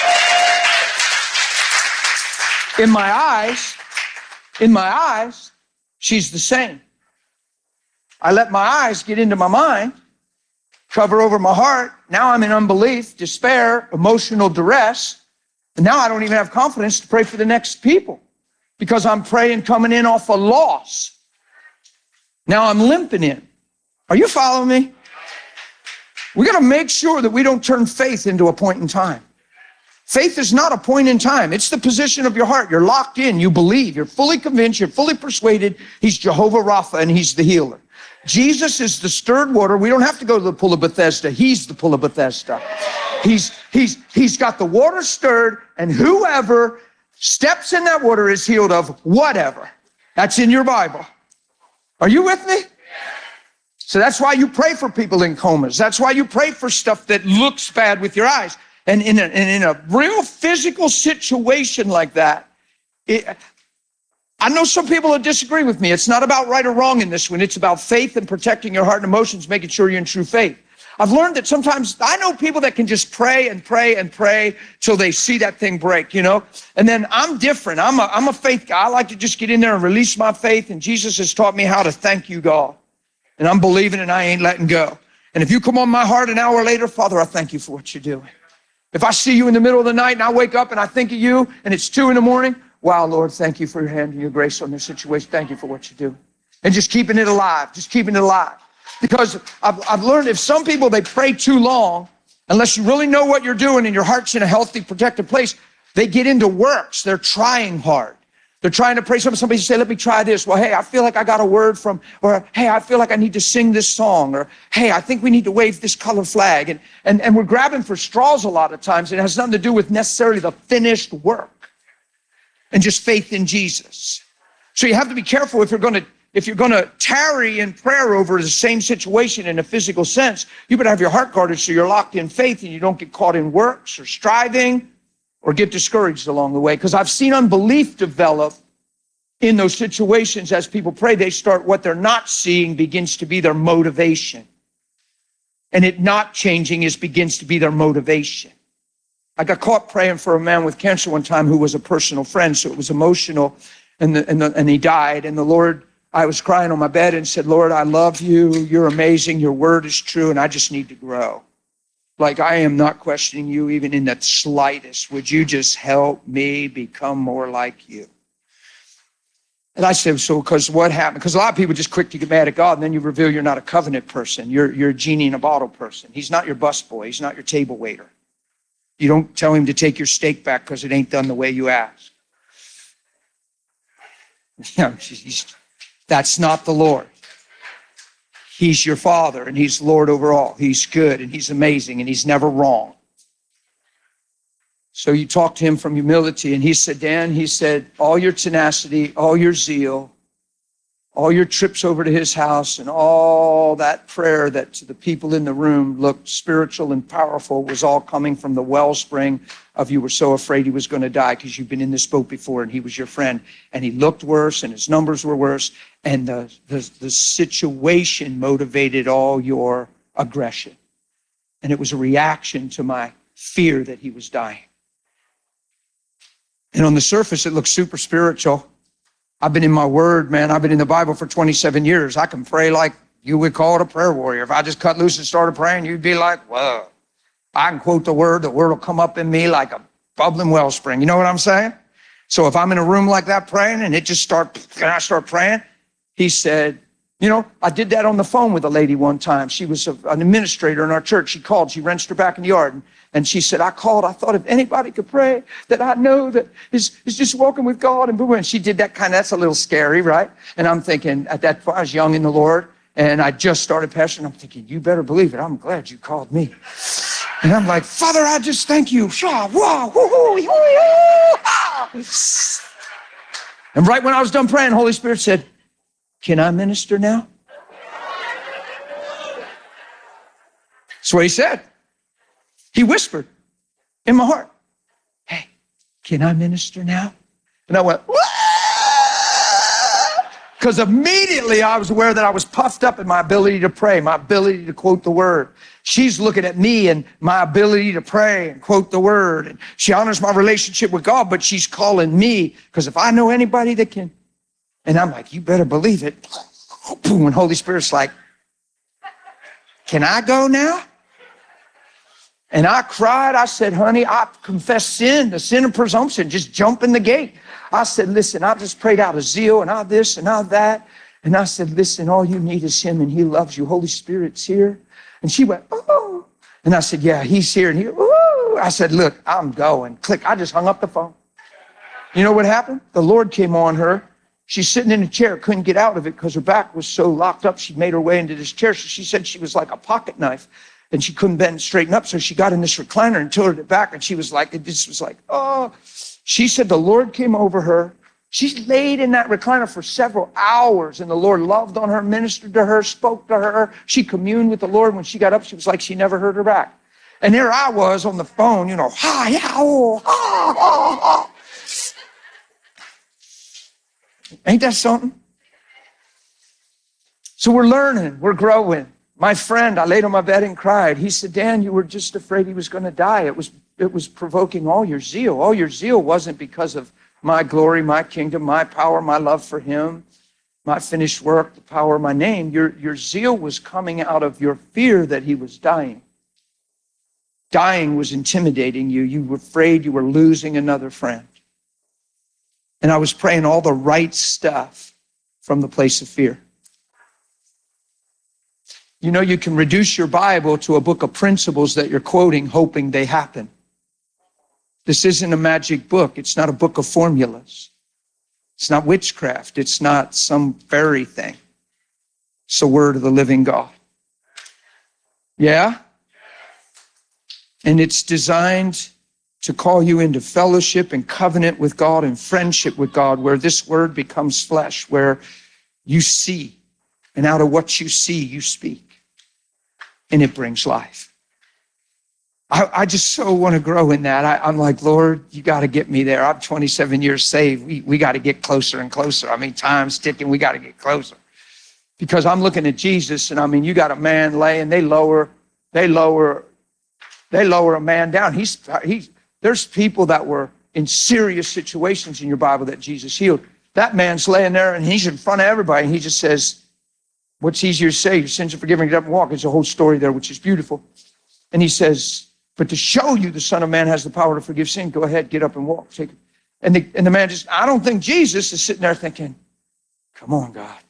In my eyes, in my eyes, she's the same. I let my eyes get into my mind, cover over my heart. Now I'm in unbelief, despair, emotional duress. And now I don't even have confidence to pray for the next people because I'm praying coming in off a loss. Now I'm limping in. Are you following me? We got to make sure that we don't turn faith into a point in time. Faith is not a point in time. It's the position of your heart. You're locked in. You believe. You're fully convinced. You're fully persuaded. He's Jehovah Rapha and he's the healer. Jesus is the stirred water. We don't have to go to the pool of Bethesda. He's the pool of Bethesda. He's, he's, he's got the water stirred, and whoever steps in that water is healed of whatever. That's in your Bible. Are you with me? So that's why you pray for people in comas. That's why you pray for stuff that looks bad with your eyes. And in a, and in a real physical situation like that, it, I know some people will disagree with me. It's not about right or wrong in this one. It's about faith and protecting your heart and emotions, making sure you're in true faith. I've learned that sometimes I know people that can just pray and pray and pray till they see that thing break, you know? And then I'm different. I'm a, I'm a faith guy. I like to just get in there and release my faith. And Jesus has taught me how to thank you, God. And I'm believing and I ain't letting go. And if you come on my heart an hour later, Father, I thank you for what you're doing. If I see you in the middle of the night and I wake up and I think of you and it's two in the morning, wow, Lord, thank you for your hand and your grace on this situation. Thank you for what you're doing. And just keeping it alive, just keeping it alive. Because I've, I've learned if some people, they pray too long, unless you really know what you're doing and your heart's in a healthy, protected place, they get into works. They're trying hard. They're trying to pray. Somebody say, let me try this. Well, hey, I feel like I got a word from, or hey, I feel like I need to sing this song, or hey, I think we need to wave this color flag. And, and, and we're grabbing for straws a lot of times. It has nothing to do with necessarily the finished work and just faith in Jesus. So you have to be careful if you're going to If you're going to tarry in prayer over the same situation in a physical sense, you better have your heart guarded so you're locked in faith and you don't get caught in works or striving or get discouraged along the way. Because I've seen unbelief develop in those situations as people pray. They start, what they're not seeing begins to be their motivation. And it not changing is begins to be their motivation. I got caught praying for a man with cancer one time who was a personal friend, so it was emotional, and, the, and, the, and he died. And the Lord, I was crying on my bed and said, Lord, I love you. You're amazing. Your word is true, and I just need to grow. Like, I am not questioning you even in the slightest. Would you just help me become more like you? And I said, so, because what happened? Because a lot of people just quick to get mad at God, and then you reveal you're not a covenant person. You're, you're a genie in a bottle person. He's not your busboy. He's not your table waiter. You don't tell him to take your steak back because it ain't done the way you asked. You know, he's, that's not the Lord. He's your Father, and he's Lord over all. He's good, and he's amazing, and he's never wrong. So you talk to him from humility, and he said, Dan, he said, all your tenacity, all your zeal, all your trips over to his house, and all that prayer that to the people in the room looked spiritual and powerful was all coming from the wellspring of you were so afraid he was going to die because you've been in this boat before and he was your friend. And he looked worse and his numbers were worse. And the, the, the situation motivated all your aggression. And it was a reaction to my fear that he was dying. And on the surface, it looks super spiritual. I've been in my word, man. I've been in the Bible for twenty-seven years. I can pray like you would call it a prayer warrior. If I just cut loose and started praying, you'd be like, whoa. I can quote the word. The word will come up in me like a bubbling wellspring. You know what I'm saying? So if I'm in a room like that praying and it just start, and I start praying, he said, you know, I did that on the phone with a lady one time. She was a, an administrator in our church. She called. She wrenched her back in the yard. And, and she said, I called. I thought if anybody could pray that I know that is, is just walking with God. And boom, and she did that kind of, that's a little scary, right? And I'm thinking, at that point, I was young in the Lord. And I just started pastoring. I'm thinking, you better believe it. I'm glad you called me. And I'm like, Father, I just thank you. And right when I was done praying, Holy Spirit said, can I minister now? That's what he said. He whispered in my heart, hey, can I minister now? And I went, because immediately I was aware that I was puffed up in my ability to pray, my ability to quote the word. She's looking at me and my ability to pray and quote the word. And she honors my relationship with God, but she's calling me because if I know anybody that can, and I'm like, you better believe it. Boom, and Holy Spirit's like, can I go now? And I cried. I said, honey, I confess sin, the sin of presumption, just jump in the gate. I said, listen, I just prayed out of zeal and all this and all that. And I said, listen, all you need is him and he loves you. Holy Spirit's here. And she went, oh. And I said, yeah, he's here. And he, ooh. I said, look, I'm going. Click. I just hung up the phone. You know what happened? The Lord came on her. She's sitting in a chair, couldn't get out of it because her back was so locked up. She made her way into this chair. So she said she was like a pocket knife and she couldn't bend straighten up. So she got in this recliner and tilted it back. And she was like, it just was like, oh. She said the Lord came over her. She laid in that recliner for several hours and the Lord loved on her, ministered to her, spoke to her. She communed with the Lord. When she got up, she was like she never heard her back. And there I was on the phone, you know, ha, yeah, oh, ha, ha, ha. Ain't that something? So we're learning, we're growing. My friend, I laid on my bed and cried. He said, Dan, you were just afraid he was going to die. It was, it was provoking all your zeal. All your zeal wasn't because of my glory, my kingdom, my power, my love for him, my finished work, the power of my name. Your, your zeal was coming out of your fear that he was dying. Dying was intimidating you. You were afraid you were losing another friend. And I was praying all the right stuff from the place of fear. You know, you can reduce your Bible to a book of principles that you're quoting, hoping they happen. This isn't a magic book. It's not a book of formulas. It's not witchcraft. It's not some fairy thing. It's the word of the living God. Yeah? And it's designed to call you into fellowship and covenant with God and friendship with God, where this word becomes flesh, where you see, and out of what you see, you speak. And it brings life. I, I just so want to grow in that. I, I'm like, Lord, you got to get me there. I'm twenty-seven years saved. We, we got to get closer and closer. I mean, time's ticking. We got to get closer. Because I'm looking at Jesus, and I mean, you got a man laying, they lower, they lower, they lower a man down. He's, he's, there's people that were in serious situations in your Bible that Jesus healed. That man's laying there, and he's in front of everybody, and he just says, what's easier to say? Your sins are forgiven, get up and walk. There's a whole story there, which is beautiful. And he says, but to show you the Son of Man has the power to forgive sin, go ahead, get up and walk. Take it. And the, and the man just, I don't think Jesus is sitting there thinking, come on, God.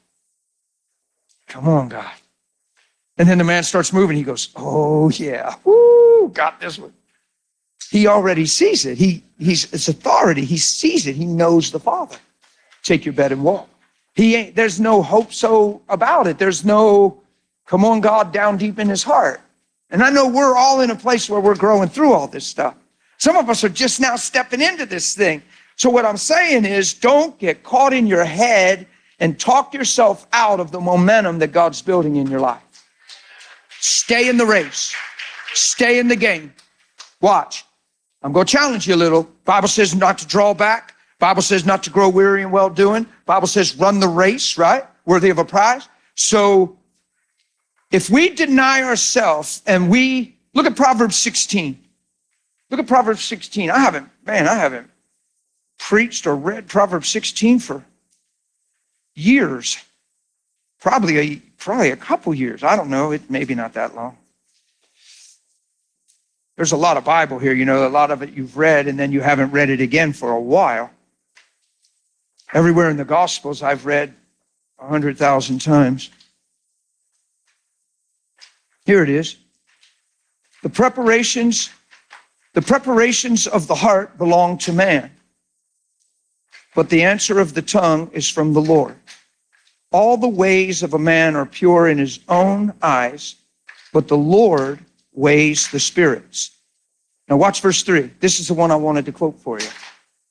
Come on, God. And then the man starts moving. He goes, oh, yeah. Woo, got this one. He already sees it. He, he's, it's authority. He sees it. He knows the Father. Take your bed and walk. He ain't, there's no hope so about it. There's no, come on, God, down deep in his heart. And I know we're all in a place where we're growing through all this stuff. Some of us are just now stepping into this thing. So what I'm saying is, don't get caught in your head and talk yourself out of the momentum that God's building in your life. Stay in the race. Stay in the game. Watch. I'm going to challenge you a little. Bible says not to draw back. Bible says not to grow weary in well-doing. Bible says run the race, right? Worthy of a prize. So if we deny ourselves and we, look at Proverbs sixteen. Look at Proverbs sixteen. I haven't, man, I haven't preached or read Proverbs sixteen for years. Probably a, probably a couple years. I don't know. It maybe not that long. There's a lot of Bible here. You know, a lot of it you've read and then you haven't read it again for a while. Everywhere in the Gospels I've read a hundred thousand times. Here it is. The preparations, the preparations of the heart belong to man, but the answer of the tongue is from the Lord. All the ways of a man are pure in his own eyes, but the Lord weighs the spirits. Now watch verse three. This is the one I wanted to quote for you.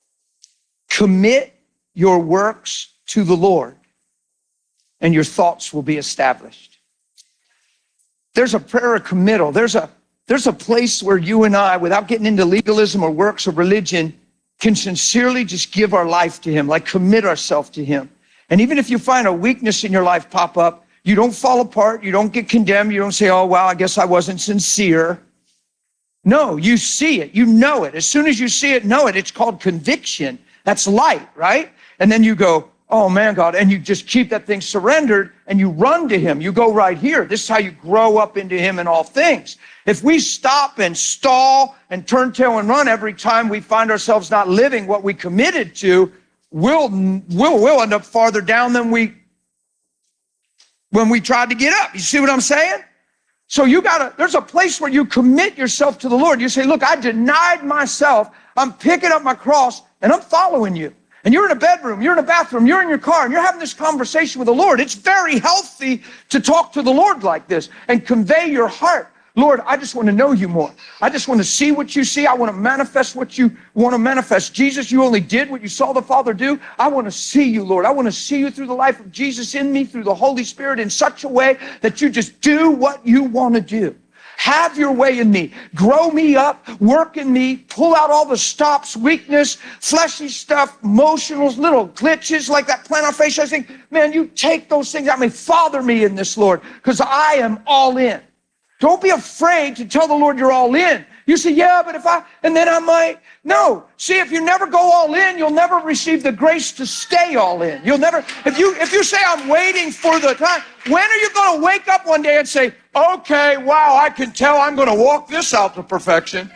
Commit your works to the Lord, and your thoughts will be established. There's a prayer of committal. There's a, there's a place where you and I, without getting into legalism or works of religion, can sincerely just give our life to him, like commit ourselves to him. And even if you find a weakness in your life pop up, you don't fall apart, you don't get condemned, you don't say, oh, wow, I guess I wasn't sincere. No, you see it, you know it. As soon as you see it, know it. It's called conviction. That's light, right? And then you go, oh man, God, and you just keep that thing surrendered and you run to him. You go right here. This is how you grow up into him in all things. If we stop and stall and turn tail and run every time we find ourselves not living what we committed to, we'll, we'll, we'll end up farther down than we, when we tried to get up. You see what I'm saying? So you gotta, there's a place where you commit yourself to the Lord. You say, look, I denied myself. I'm picking up my cross and I'm following you. And you're in a bedroom, you're in a bathroom, you're in your car, and you're having this conversation with the Lord. It's very healthy to talk to the Lord like this and convey your heart. Lord, I just want to know you more. I just want to see what you see. I want to manifest what you want to manifest. Jesus, you only did what you saw the Father do. I want to see you, Lord. I want to see you through the life of Jesus in me, through the Holy Spirit in such a way that you just do what you want to do. Have your way in me. Grow me up, work in me, pull out all the stops, weakness, fleshy stuff, emotional little glitches like that plantar fascia thing. Man, you take those things out of me. Father me in this, Lord, because I am all in. Don't be afraid to tell the Lord you're all in. You say, yeah, but if I, and then I might. No. See, if you never go all in, you'll never receive the grace to stay all in. You'll never, if you, if you say, I'm waiting for the time, when are you going to wake up one day and say, okay, wow, I can tell I'm going to walk this out to perfection?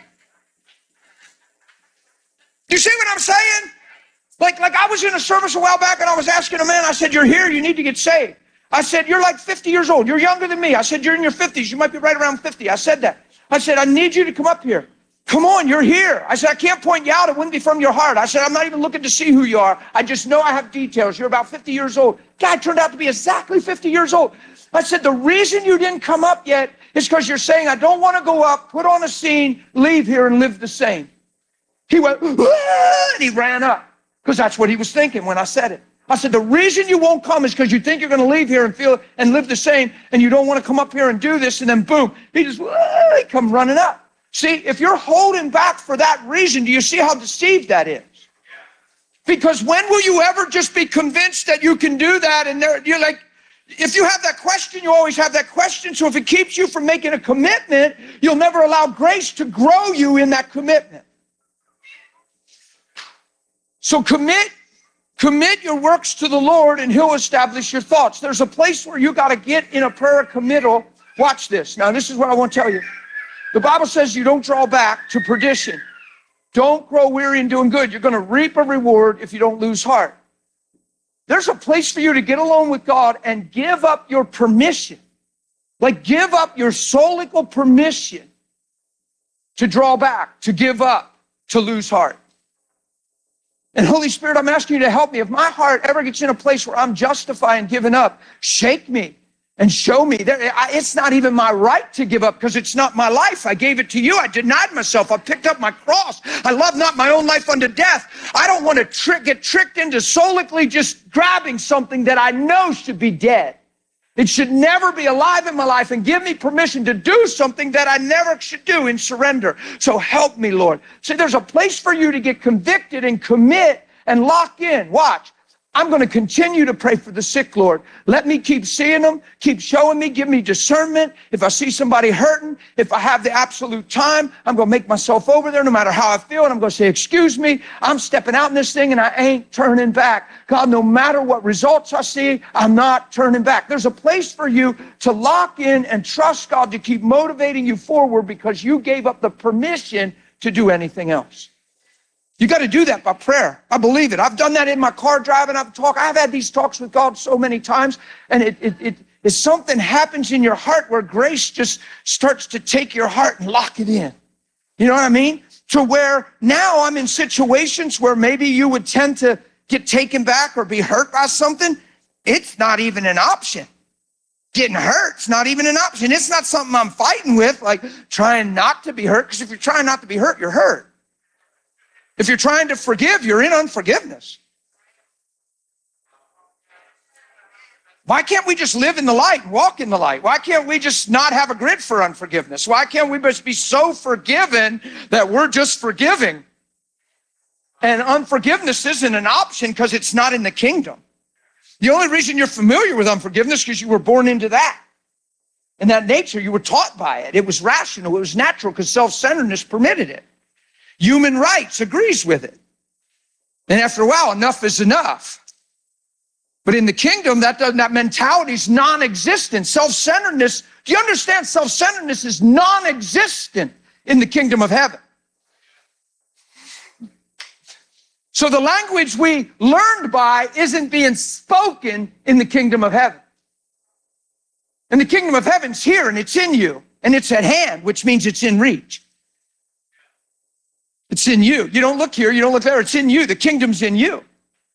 You see what I'm saying? Like, like I was in a service a while back and I was asking a man, I said, you're here, you need to get saved. I said, you're like fifty years old. You're younger than me. I said, you're in your fifties. You might be right around fifty. I said that. I said, I need you to come up here. Come on, you're here. I said, I can't point you out. It wouldn't be from your heart. I said, I'm not even looking to see who you are. I just know I have details. You're about fifty years old. Guy turned out to be exactly fifty years old. I said, the reason you didn't come up yet is because you're saying, I don't want to go up, put on a scene, leave here and live the same. He went, ah, and he ran up because that's what he was thinking when I said it. I said, the reason you won't come is because you think you're going to leave here and feel and live the same, and you don't want to come up here and do this, and then boom, he just, ah, he come running up. See, if you're holding back for that reason, do you see how deceived that is? Because when will you ever just be convinced that you can do that? And there, you're like, if you have that question, you always have that question. So if it keeps you from making a commitment, you'll never allow grace to grow you in that commitment. So commit, commit your works to the Lord and he'll establish your thoughts. There's a place where you got to get in a prayer committal. Watch this. Now, this is what I want to tell you. The Bible says you don't draw back to perdition. Don't grow weary in doing good. You're going to reap a reward if you don't lose heart. There's a place for you to get alone with God and give up your permission. Like give up your solical permission to draw back, to give up, to lose heart. And Holy Spirit, I'm asking you to help me. If my heart ever gets in a place where I'm justifying giving up, shake me and show me that it's not even my right to give up because it's not my life. I gave it to you. I denied myself. I picked up my cross. I love not my own life unto death. I don't want to trick, get tricked into solically just grabbing something that I know should be dead. It should never be alive in my life, and give me permission to do something that I never should do in surrender. So help me, Lord. See, there's a place for you to get convicted and commit and lock in. Watch. I'm going to continue to pray for the sick, Lord. Let me keep seeing them, keep showing me, give me discernment. If I see somebody hurting, if I have the absolute time, I'm going to make myself over there no matter how I feel, and I'm going to say, excuse me, I'm stepping out in this thing and I ain't turning back. God, no matter what results I see, I'm not turning back. There's a place for you to lock in and trust God to keep motivating you forward because you gave up the permission to do anything else. You got to do that by prayer. I believe it. I've done that in my car driving. I've talked. I've had these talks with God so many times, and it, it, it, it something happens in your heart where grace just starts to take your heart and lock it in. You know what I mean? To where now I'm in situations where maybe you would tend to get taken back or be hurt by something. It's not even an option. Getting hurt's not even an option. It's not something I'm fighting with, like trying not to be hurt, because if you're trying not to be hurt, you're hurt. If you're trying to forgive, you're in unforgiveness. Why can't we just live in the light and walk in the light? Why can't we just not have a grid for unforgiveness? Why can't we just be so forgiven that we're just forgiving? And unforgiveness isn't an option because it's not in the kingdom. The only reason you're familiar with unforgiveness is because you were born into that. And that nature, you were taught by it. It was rational, it was natural because self-centeredness permitted it. Human rights agrees with it. And after a while, enough is enough. But in the kingdom, that, that mentality is non-existent. Self-centeredness, do you understand self-centeredness is non-existent in the kingdom of heaven? So the language we learned by isn't being spoken in the kingdom of heaven. And the kingdom of heaven's here, and it's in you, and it's at hand, which means it's in reach. It's in you. You don't look here, you don't look there. It's in you. The kingdom's in you.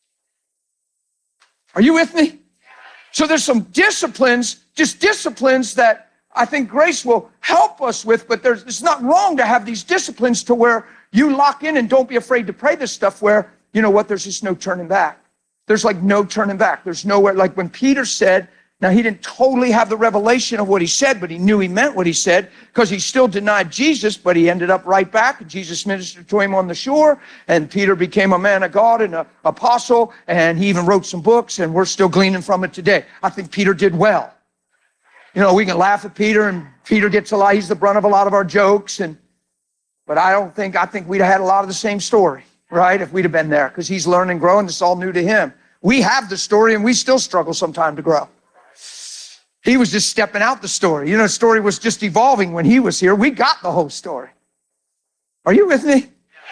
Are you with me? So there's some disciplines, just disciplines that I think grace will help us with, but there's, it's not wrong to have these disciplines to where you lock in and don't be afraid to pray this stuff where, you know what, there's just no turning back. There's like no turning back. There's nowhere, like when Peter said, now he didn't totally have the revelation of what he said, but he knew he meant what he said because he still denied Jesus, but he ended up right back. And Jesus ministered to him on the shore, and Peter became a man of God and an apostle, and he even wrote some books, and we're still gleaning from it today. I think Peter did well. You know, we can laugh at Peter, and Peter gets a lot, he's the brunt of a lot of our jokes, and but I don't think, I think we'd have had a lot of the same story, right, if we'd have been there, because he's learning and growing. It's all new to him. We have the story, and we still struggle sometime to grow. He was just stepping out the story. You know, the story was just evolving when he was here. We got the whole story. Are you with me?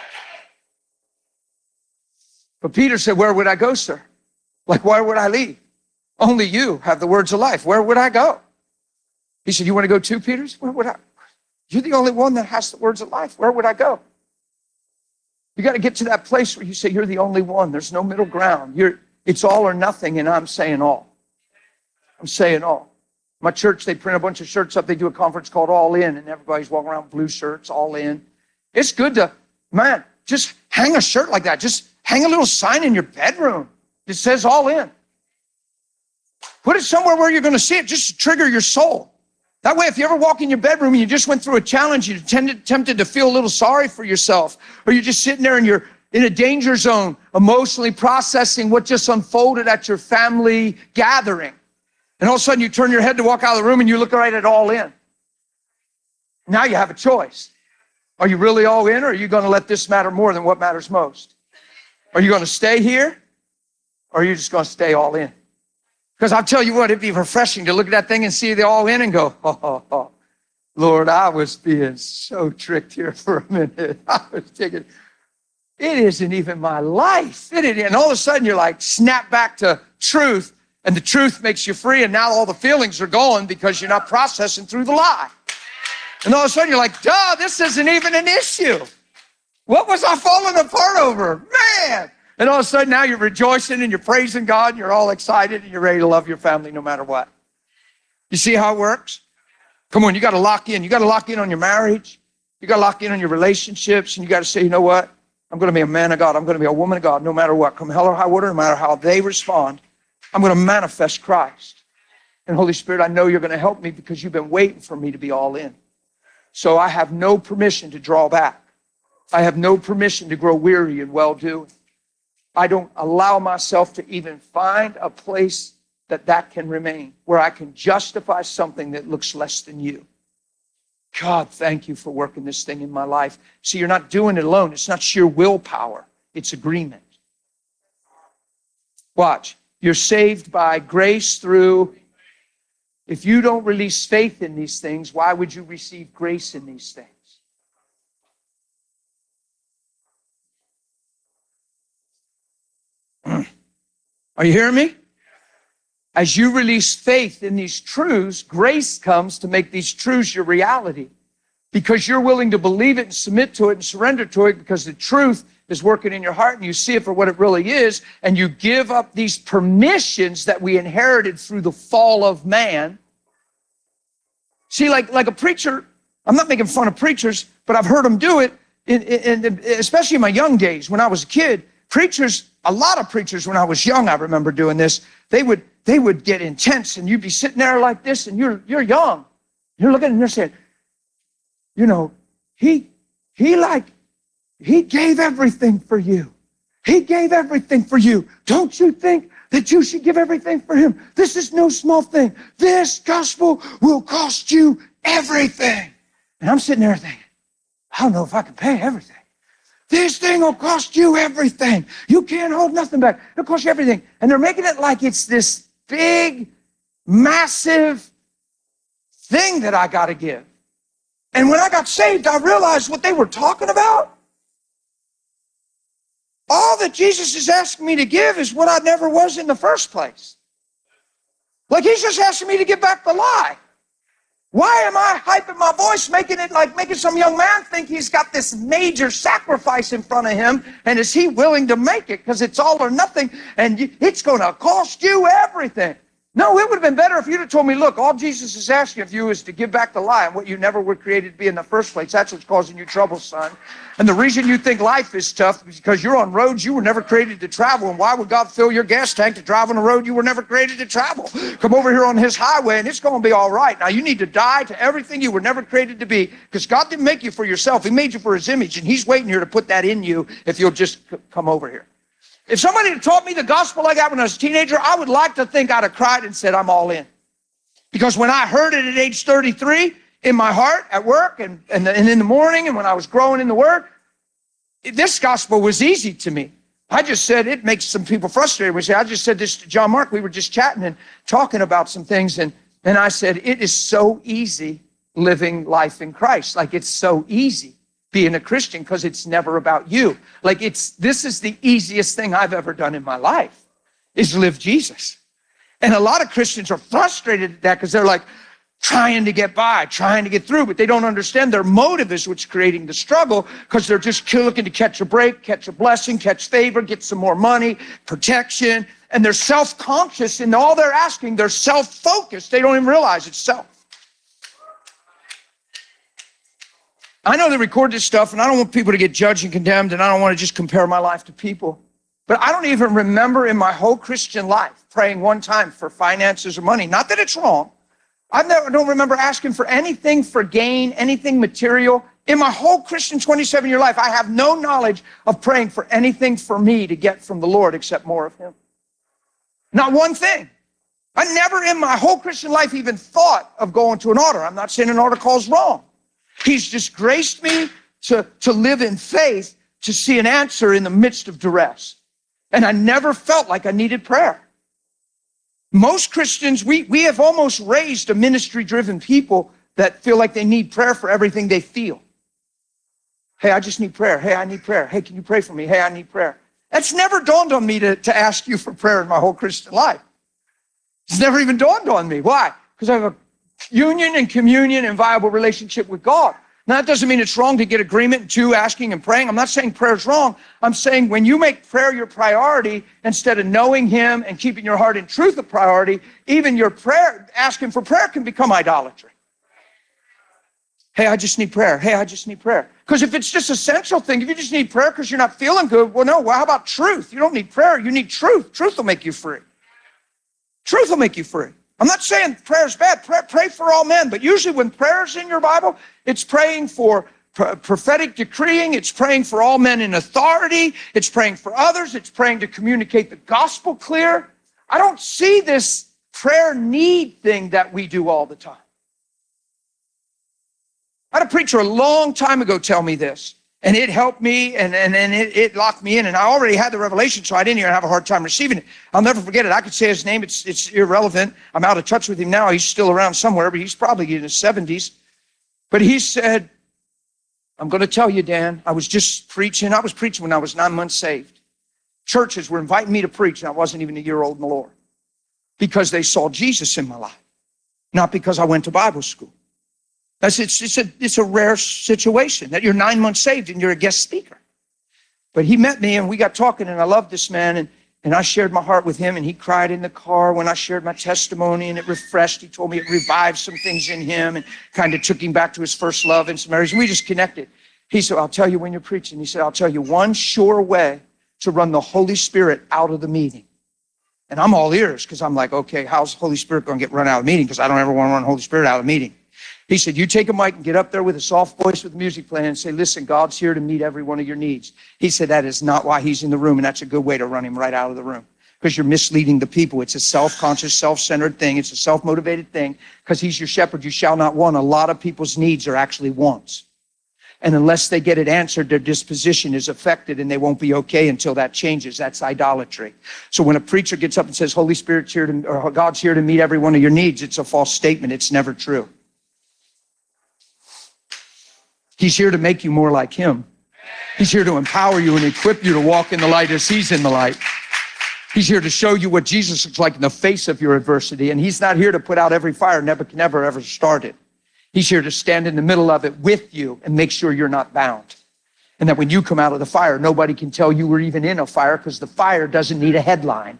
But Peter said, where would I go, sir? Like, where would I leave? Only you have the words of life. Where would I go? He said, you want to go too, Peter? Where would I? You're the only one that has the words of life. Where would I go? You got to get to that place where you say, you're the only one. There's no middle ground. You're, it's all or nothing, and I'm saying all. I'm saying all. My church, they print a bunch of shirts up. They do a conference called All In, and everybody's walking around with blue shirts, all in. It's good to, man, just hang a shirt like that. Just hang a little sign in your bedroom that says all in. Put it somewhere where you're going to see it, just to trigger your soul. That way, if you ever walk in your bedroom and you just went through a challenge, you're tempted, tempted to feel a little sorry for yourself, or you're just sitting there and you're in a danger zone, emotionally processing what just unfolded at your family gathering. And all of a sudden you turn your head to walk out of the room and you look right at all in. Now you have a choice. Are you really all in, or are you going to let this matter more than what matters most? Are you going to stay here, or are you just going to stay all in? Because I'll tell you what, it'd be refreshing to look at that thing and see the all in and go, oh, oh, oh, Lord, I was being so tricked here for a minute. I was thinking, it isn't even my life. It isn't. And all of a sudden you're like, snap back to truth. And the truth makes you free, and now all the feelings are going because you're not processing through the lie. And all of a sudden you're like, duh, this isn't even an issue. What was I falling apart over? Man. And all of a sudden now you're rejoicing and you're praising God and you're all excited and you're ready to love your family no matter what. You see how it works? Come on, you got to lock in. You got to lock in on your marriage. You got to lock in on your relationships, and you got to say, you know what? I'm going to be a man of God. I'm going to be a woman of God no matter what. Come hell or high water, no matter how they respond. I'm going to manifest Christ. And Holy Spirit, I know you're going to help me because you've been waiting for me to be all in. So I have no permission to draw back. I have no permission to grow weary in well-doing. I don't allow myself to even find a place that that can remain, where I can justify something that looks less than you. God, thank you for working this thing in my life. See, you're not doing it alone. It's not sheer willpower. It's agreement. Watch. You're saved by grace through, if you don't release faith in these things, why would you receive grace in these things? Are you hearing me? As you release faith in these truths, grace comes to make these truths your reality, because you're willing to believe it and submit to it and surrender to it, because the truth is working in your heart and you see it for what it really is, and you give up these permissions that we inherited through the fall of man. See, like, like a preacher, I'm not making fun of preachers, but I've heard them do it, in, in, in, especially in my young days when I was a kid. Preachers, a lot of preachers when I was young, I remember doing this, they would they would get intense, and you'd be sitting there like this, and you're you're young. You're looking and they're saying, you know, he he like he gave everything for you. He gave everything for you. Don't you think that you should give everything for him? This is no small thing. This gospel will cost you everything. And I'm sitting there thinking, I don't know if I can pay everything. This thing will cost you everything. You can't hold nothing back. It'll cost you everything. And they're making it like it's this big, massive thing that I got to give. And when I got saved, I realized what they were talking about. All that Jesus is asking me to give is what I never was in the first place. Like he's just asking me to give back the lie. Why am I hyping my voice, making it like making some young man think he's got this major sacrifice in front of him, and is he willing to make it? Because it's all or nothing, and it's going to cost you everything. No, it would have been better if you'd have told me, look, all Jesus is asking of you is to give back the lie and what you never were created to be in the first place. That's what's causing you trouble, son. And the reason you think life is tough is because you're on roads you were never created to travel. And why would God fill your gas tank to drive on a road you were never created to travel? Come over here on his highway and it's going to be all right. Now, you need to die to everything you were never created to be, because God didn't make you for yourself. He made you for his image, and he's waiting here to put that in you if you'll just c- come over here. If somebody had taught me the gospel like that when I was a teenager, I would like to think I'd have cried and said, I'm all in. Because when I heard it at age thirty-three in my heart at work and, and, and in the morning and when I was growing in the Word, this gospel was easy to me. I just said, it makes some people frustrated. We say, I just said this to John Mark. We were just chatting and talking about some things. And, and I said, it is so easy living life in Christ. Like, it's so easy being a Christian because it's never about you. Like, it's, this is the easiest thing I've ever done in my life, is live Jesus. And a lot of Christians are frustrated at that because they're like trying to get by, trying to get through, but they don't understand their motive is what's creating the struggle, because they're just looking to catch a break, catch a blessing, catch favor, get some more money, protection, and they're self-conscious in all they're asking. They're self-focused. They don't even realize it's self. I know they record this stuff, and I don't want people to get judged and condemned, and I don't want to just compare my life to people. But I don't even remember in my whole Christian life praying one time for finances or money. Not that it's wrong. I never, don't remember asking for anything for gain, anything material. In my whole Christian twenty-seven year life, I have no knowledge of praying for anything for me to get from the Lord except more of Him. Not one thing. I never in my whole Christian life even thought of going to an altar. I'm not saying an altar call is wrong. He's just graced me to, to live in faith, to see an answer in the midst of duress. And I never felt like I needed prayer. Most Christians, we, we have almost raised a ministry-driven people that feel like they need prayer for everything they feel. Hey, I just need prayer. Hey, I need prayer. Hey, can you pray for me? Hey, I need prayer. That's never dawned on me to, to ask you for prayer in my whole Christian life. It's never even dawned on me. Why? Because I have a union and communion and viable relationship with God. Now, that doesn't mean it's wrong to get agreement to asking and praying. I'm not saying prayer is wrong. I'm saying when you make prayer your priority, instead of knowing Him and keeping your heart in truth a priority, even your prayer, asking for prayer, can become idolatry. Hey, I just need prayer. Hey, I just need prayer. Because if it's just a essential thing, if you just need prayer because you're not feeling good, well, no, well, how about truth? You don't need prayer. You need truth. Truth will make you free. Truth will make you free. I'm not saying prayer is bad. Pray, pray for all men. But usually when prayer is in your Bible, it's praying for prophetic decreeing. It's praying for all men in authority. It's praying for others. It's praying to communicate the gospel clear. I don't see this prayer need thing that we do all the time. I had a preacher a long time ago tell me this. And it helped me, and, and, and it, it locked me in. And I already had the revelation, so I didn't even have a hard time receiving it. I'll never forget it. I could say his name. It's, it's irrelevant. I'm out of touch with him now. He's still around somewhere, but he's probably in his seventies. But he said, I'm going to tell you, Dan, I was just preaching. I was preaching when I was nine months saved. Churches were inviting me to preach, and I wasn't even a year old in the Lord, because they saw Jesus in my life, not because I went to Bible school. That's, it's, it's, a, it's a rare situation that you're nine months saved and you're a guest speaker. But he met me and we got talking, and I loved this man, and, and I shared my heart with him, and he cried in the car when I shared my testimony, and it refreshed. He told me it revived some things in him and kind of took him back to his first love and some areas. And we just connected. He said, I'll tell you when you're preaching. He said, I'll tell you one sure way to run the Holy Spirit out of the meeting. And I'm all ears, because I'm like, okay, how's the Holy Spirit going to get run out of the meeting? Because I don't ever want to run the Holy Spirit out of the meeting. He said, you take a mic and get up there with a soft voice with music playing and say, listen, God's here to meet every one of your needs. He said, that is not why He's in the room, and that's a good way to run Him right out of the room, because you're misleading the people. It's a self-conscious, self-centered thing. It's a self-motivated thing, because He's your shepherd. You shall not want. A lot of people's needs are actually wants. And unless they get it answered, their disposition is affected, and they won't be okay until that changes. That's idolatry. So when a preacher gets up and says, Holy Spirit's here to, or God's here to meet every one of your needs, it's a false statement. It's never true. He's here to make you more like Him. He's here to empower you and equip you to walk in the light as He's in the light. He's here to show you what Jesus looks like in the face of your adversity. And He's not here to put out every fire Nebuchadnezzar ever started. He's here to stand in the middle of it with you and make sure you're not bound. And that when you come out of the fire, nobody can tell you were even in a fire, because the fire doesn't need a headline.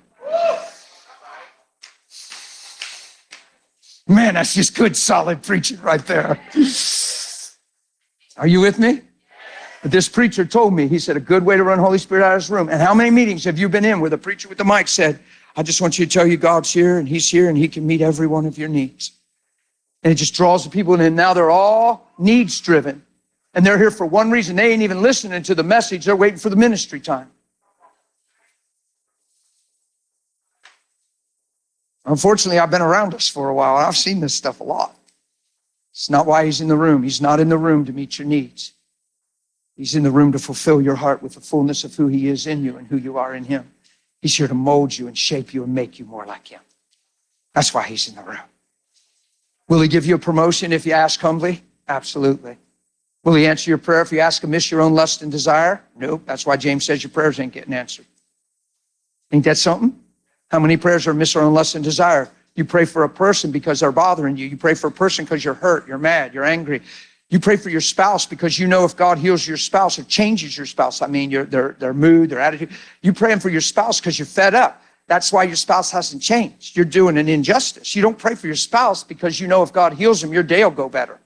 Man, that's just good, solid preaching right there. Are you with me? But this preacher told me, he said, a good way to run Holy Spirit out of this room. And how many meetings have you been in where the preacher with the mic said, I just want you to tell you God's here, and He's here, and He can meet every one of your needs. And it just draws the people in. And now they're all needs driven. And they're here for one reason. They ain't even listening to the message. They're waiting for the ministry time. Unfortunately, I've been around us for a while. I've seen this stuff a lot. It's not why he's in the room. He's not in the room to meet your needs. He's in the room to fulfill your heart with the fullness of who he is in you and who you are in him. He's here to mold you and shape you and make you more like him. That's why he's in the room. Will he give you a promotion if you ask humbly? Absolutely. Will he answer your prayer if you ask amiss your own lust and desire? Nope. That's why James says your prayers ain't getting answered. Ain't that something? How many prayers are amiss your own lust and desire? You pray for a person because they're bothering you. You pray for a person because you're hurt, you're mad, you're angry. You pray for your spouse because you know if God heals your spouse or changes your spouse, I mean, your, their, their mood, their attitude. You praying for your spouse because you're fed up. That's why your spouse hasn't changed. You're doing an injustice. You don't pray for your spouse because you know if God heals them, your day will go better.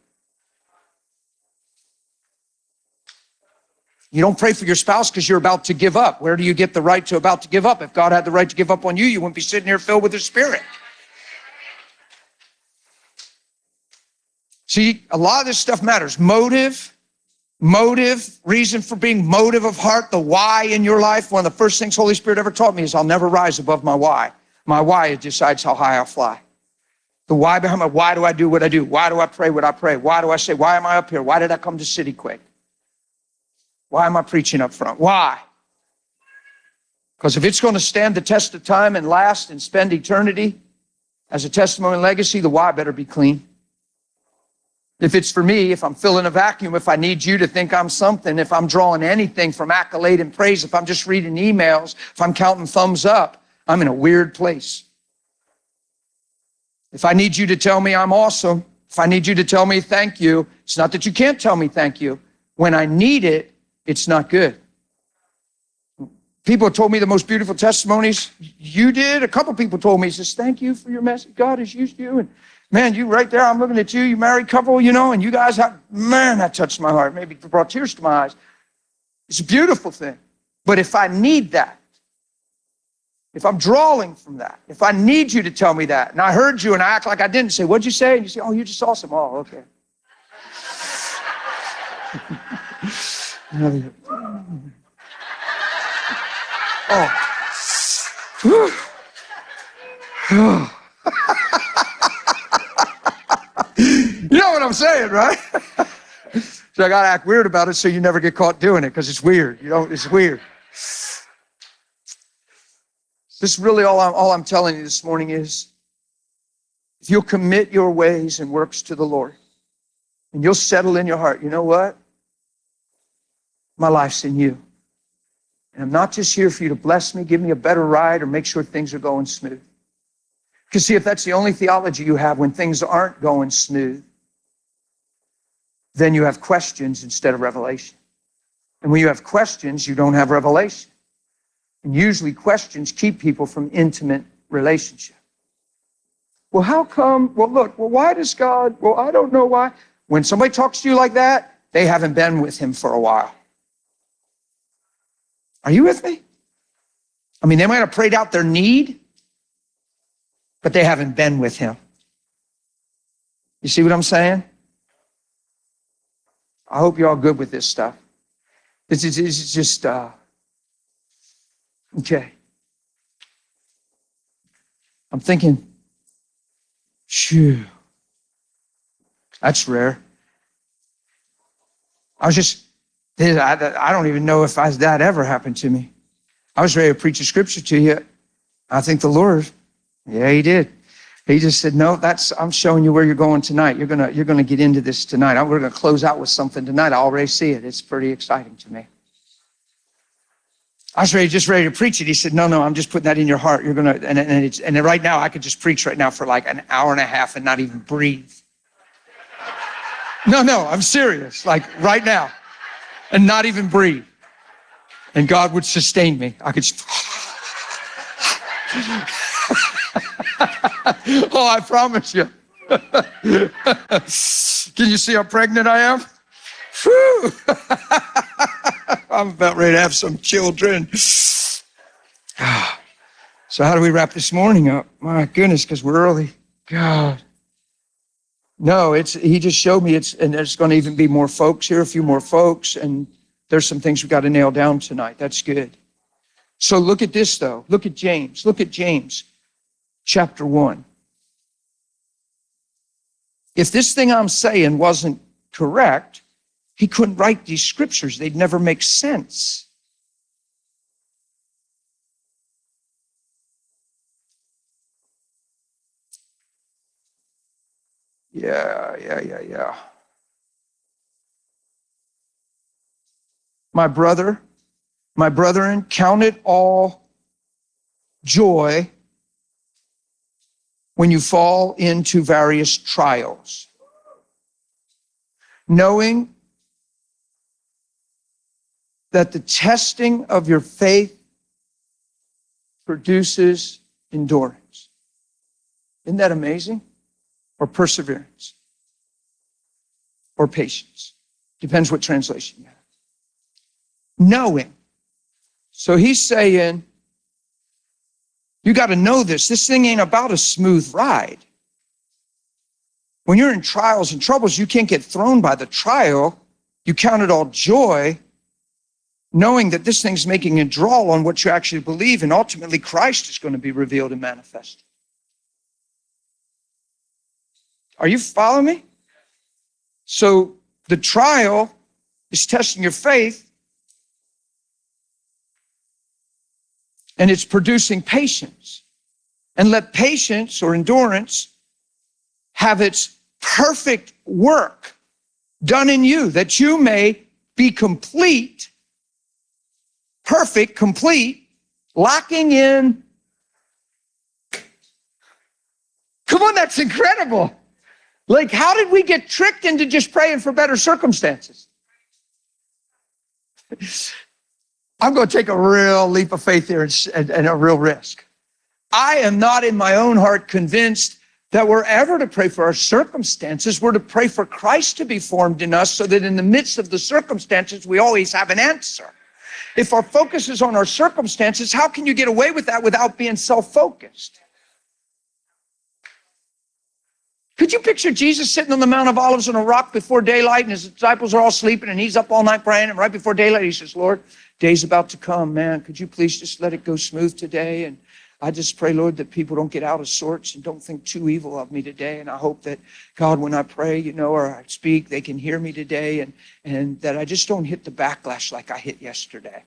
You don't pray for your spouse because you're about to give up. Where do you get the right to about to give up? If God had the right to give up on you, you wouldn't be sitting here filled with the Spirit. See, a lot of this stuff matters. Motive, motive, reason for being, motive of heart, the why in your life. One of the first things Holy Spirit ever taught me is I'll never rise above my why. My why decides how high I'll fly. The why behind my, why do I do what I do? Why do I pray what I pray? Why do I say, why am I up here? Why did I come to City Quake? Why am I preaching up front? Why? Because if it's going to stand the test of time and last and spend eternity as a testimony and legacy, the why better be clean. If it's for me, if I'm filling a vacuum, if I need you to think I'm something, if I'm drawing anything from accolade and praise, if I'm just reading emails, if I'm counting thumbs up, I'm in a weird place. If I need you to tell me I'm awesome, if I need you to tell me thank you, it's not that you can't tell me thank you. When I need it, it's not good. People have told me the most beautiful testimonies. You did. A couple people told me, he says, thank you for your message. God has used you. And man, you right there, I'm looking at you, you married couple, you know, and you guys have, man, that touched my heart. Maybe it brought tears to my eyes. It's a beautiful thing. But if I need that, if I'm drawing from that, if I need you to tell me that, and I heard you and I act like I didn't, say, what'd you say? And you say, oh, you're just awesome. Oh, okay. Oh. You know what I'm saying, right? So I got to act weird about it so you never get caught doing it because it's weird. You know, it's weird. This is really all I'm, all I'm telling you this morning is if you'll commit your ways and works to the Lord and you'll settle in your heart, you know what? My life's in you. And I'm not just here for you to bless me, give me a better ride, or make sure things are going smooth. Because see, if that's the only theology you have when things aren't going smooth, then you have questions instead of revelation. And when you have questions, you don't have revelation. And usually questions keep people from intimate relationship. Well, how come? Well, look, well, why does God? Well, I don't know why. When somebody talks to you like that, they haven't been with him for a while. Are you with me? I mean, they might have prayed out their need, but they haven't been with him. You see what I'm saying? I hope you're all good with this stuff. This is, this is just, uh, okay. I'm thinking, phew, that's rare. I was just, I don't even know if I, that ever happened to me. I was ready to preach a scripture to you. I think the Lord, yeah, he did. He just said, no, that's, I'm showing you where you're going tonight. You're going to, you're going to get into this tonight. We're going to close out with something tonight. I already see it. It's pretty exciting to me. I was ready, just ready to preach it. He said, no, no, I'm just putting that in your heart. You're going to, and, and, it's, and right now I could just preach right now for like an hour and a half and not even breathe. No, no, I'm serious. Like right now. And not even breathe. And God would sustain me. I could just... Oh, I promise you. Can you see how pregnant I am? Whew. I'm about ready to have some children. So how do we wrap this morning up? My goodness, because we're early. God. No, it's, he just showed me it's, and there's going to even be more folks here, a few more folks, and there's some things we've got to nail down tonight. That's good. So look at this though. Look at James. Look at James. chapter one. If this thing I'm saying wasn't correct, he couldn't write these scriptures. They'd never make sense. Yeah, yeah, yeah, yeah. My brother, my brethren, count it all joy when you fall into various trials, knowing that the testing of your faith produces endurance. Isn't that amazing? Or perseverance, or patience. Depends what translation you have. Knowing. So he's saying, you got to know this. This thing ain't about a smooth ride. When you're in trials and troubles, you can't get thrown by the trial. You count it all joy, knowing that this thing's making a draw on what you actually believe, and ultimately Christ is going to be revealed and manifested. Are you following me? So the trial is testing your faith, and it's producing patience. And let patience or endurance have its perfect work done in you, that you may be complete, perfect, complete, lacking in. Come on, that's incredible. Like, how did we get tricked into just praying for better circumstances? I'm going to take a real leap of faith here and, and, and a real risk. I am not in my own heart convinced that we're ever to pray for our circumstances. We're to pray for Christ to be formed in us so that in the midst of the circumstances, we always have an answer. If our focus is on our circumstances, how can you get away with that without being self-focused? Could you picture Jesus sitting on the Mount of Olives on a rock before daylight, and his disciples are all sleeping, and he's up all night praying, and right before daylight, he says, Lord, day's about to come, man. Could you please just let it go smooth today? And I just pray, Lord, that people don't get out of sorts and don't think too evil of me today. And I hope that, God, when I pray, you know, or I speak, they can hear me today, and, and that I just don't hit the backlash like I hit yesterday.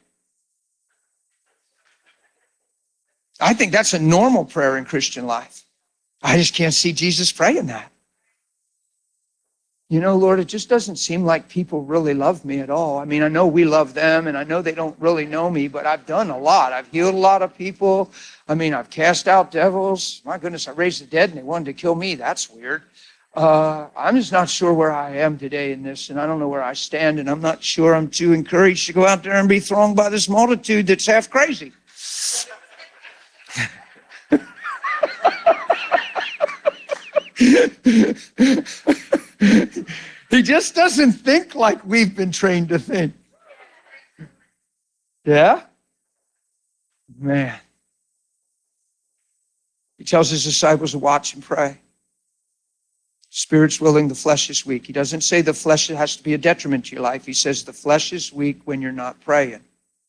I think that's a normal prayer in Christian life. I just can't see Jesus praying that. You know, Lord, it just doesn't seem like people really love me at all. I mean, I know we love them, and I know they don't really know me, but I've done a lot. I've healed a lot of people. I mean, I've cast out devils. My goodness, I raised the dead, and they wanted to kill me. That's weird. Uh, I'm just not sure where I am today in this, and I don't know where I stand, and I'm not sure I'm too encouraged to go out there and be thronged by this multitude that's half crazy. He just doesn't think like we've been trained to think. Yeah? Man. He tells his disciples to watch and pray. Spirit's willing, the flesh is weak. He doesn't say the flesh has to be a detriment to your life. He says the flesh is weak when you're not praying.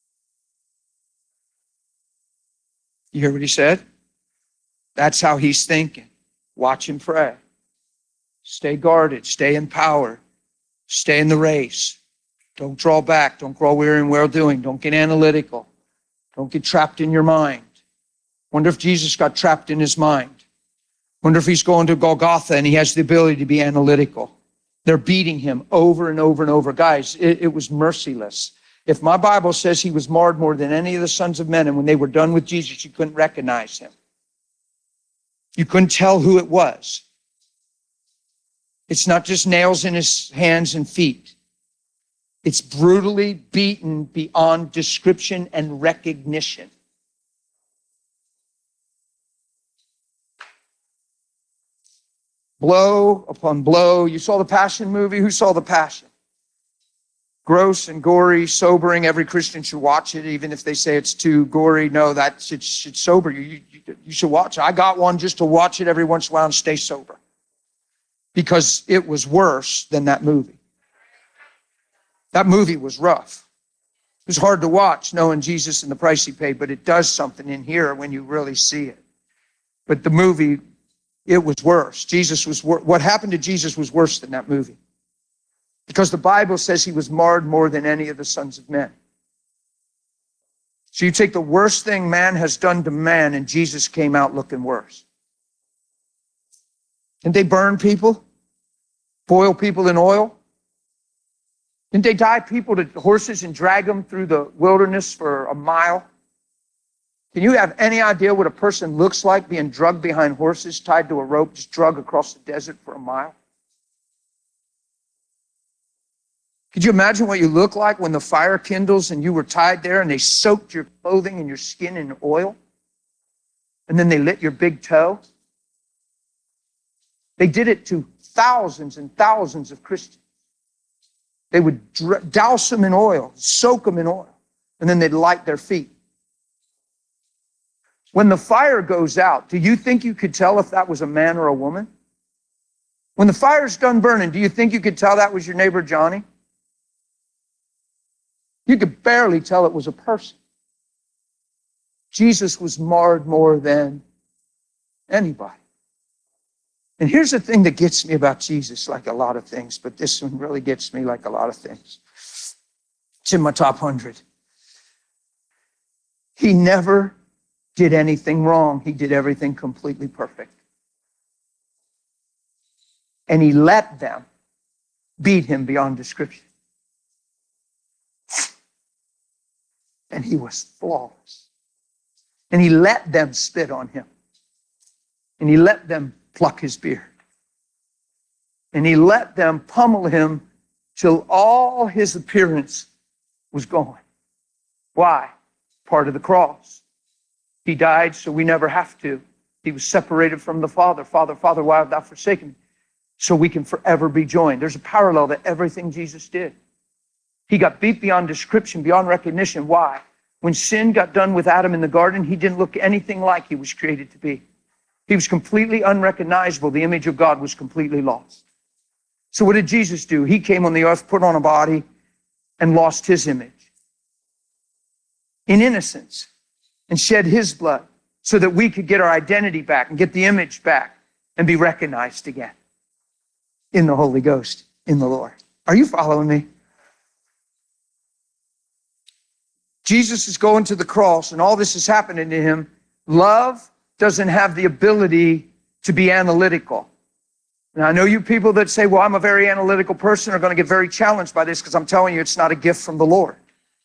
You hear what he said? That's how he's thinking. Watch and pray. Stay guarded. Stay empowered. Stay in the race. Don't draw back. Don't grow weary in well-doing. Don't get analytical. Don't get trapped in your mind. Wonder if Jesus got trapped in his mind. Wonder if he's going to Golgotha and he has the ability to be analytical. They're beating him over and over and over. Guys, it, it was merciless. If my Bible says he was marred more than any of the sons of men, and when they were done with Jesus, you couldn't recognize him. You couldn't tell who it was. It's not just nails in his hands and feet. It's brutally beaten beyond description and recognition. Blow upon blow. You saw the Passion movie? Who saw the Passion? Gross and gory, sobering. Every Christian should watch it, even if they say it's too gory. No, that should, should sober you. You, you. You should watch it. I got one just to watch it every once in a while and stay sober. Because it was worse than that movie. That movie was rough. It was hard to watch knowing Jesus and the price he paid, but it does something in here when you really see it. But the movie, it was worse. Jesus was wor- what happened to Jesus was worse than that movie. Because the Bible says he was marred more than any of the sons of men. So you take the worst thing man has done to man, and Jesus came out looking worse. Didn't they burn people? Boil people in oil? Didn't they tie people to horses and drag them through the wilderness for a mile? Can you have any idea what a person looks like being drugged behind horses, tied to a rope, just dragged across the desert for a mile? Could you imagine what you look like when the fire kindles and you were tied there and they soaked your clothing and your skin in oil? And then they lit your big toe? They did it to thousands and thousands of Christians. They would douse them in oil, soak them in oil, and then they'd light their feet. When the fire goes out, do you think you could tell if that was a man or a woman? When the fire's done burning, do you think you could tell that was your neighbor Johnny? You could barely tell it was a person. Jesus was marred more than anybody. And here's the thing that gets me about Jesus, like a lot of things, but this one really gets me like a lot of things. It's in my top hundred. He never did anything wrong. He did everything completely perfect. And he let them beat him beyond description. And he was flawless. And he let them spit on him. And he let them pluck his beard. And he let them pummel him till all his appearance was gone. Why? Part of the cross. He died so we never have to. He was separated from the Father. Father, Father, why have thou forsaken me? So we can forever be joined. There's a parallel to everything Jesus did. He got beat beyond description, beyond recognition. Why? When sin got done with Adam in the garden, he didn't look anything like he was created to be. He was completely unrecognizable. The image of God was completely lost. So what did Jesus do? He came on the earth, put on a body, and lost his image in innocence and shed his blood so that we could get our identity back and get the image back and be recognized again in the Holy Ghost, in the Lord. Are you following me? Jesus is going to the cross and all this is happening to him. Love doesn't have the ability to be analytical. Now, I know you people that say, well, I'm a very analytical person are going to get very challenged by this because I'm telling you it's not a gift from the Lord.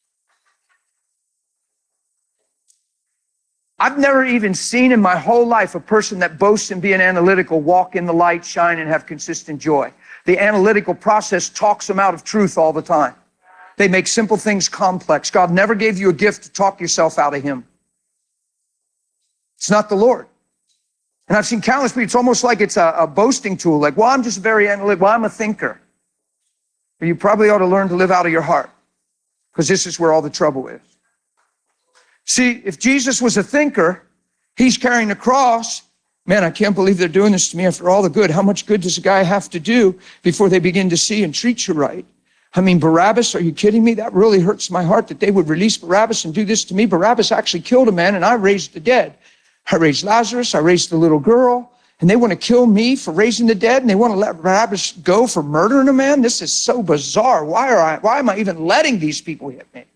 I've never even seen in my whole life a person that boasts in being analytical walk in the light, shine, and have consistent joy. The analytical process talks them out of truth all the time. They make simple things complex. God never gave you a gift to talk yourself out of him. It's not the Lord. And I've seen countless people, it's almost like it's a, a boasting tool. Like, well, I'm just very analytical. Well, I'm a thinker. But you probably ought to learn to live out of your heart because this is where all the trouble is. See, if Jesus was a thinker, he's carrying the cross. Man, I can't believe they're doing this to me after all the good. How much good does a guy have to do before they begin to see and treat you right? I mean, Barabbas, are you kidding me? That really hurts my heart that they would release Barabbas and do this to me. Barabbas actually killed a man and I raised the dead. I raised Lazarus, I raised the little girl, and they want to kill me for raising the dead and they want to let Barabbas go for murdering a man? This is so bizarre. Why are I, why am I even letting these people hit me?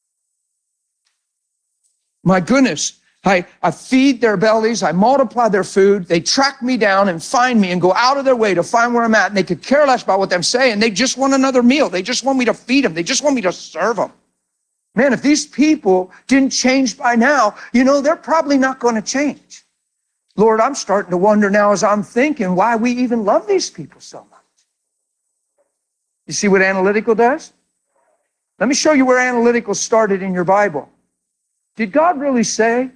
My goodness, I, I feed their bellies, I multiply their food, they track me down and find me and go out of their way to find where I'm at, and they could care less about what I'm saying. They just want another meal. They just want me to feed them. They just want me to serve them. Man, if these people didn't change by now, you know, they're probably not going to change. Lord, I'm starting to wonder now as I'm thinking why we even love these people so much. You see what analytical does? Let me show you where analytical started in your Bible. Did God really say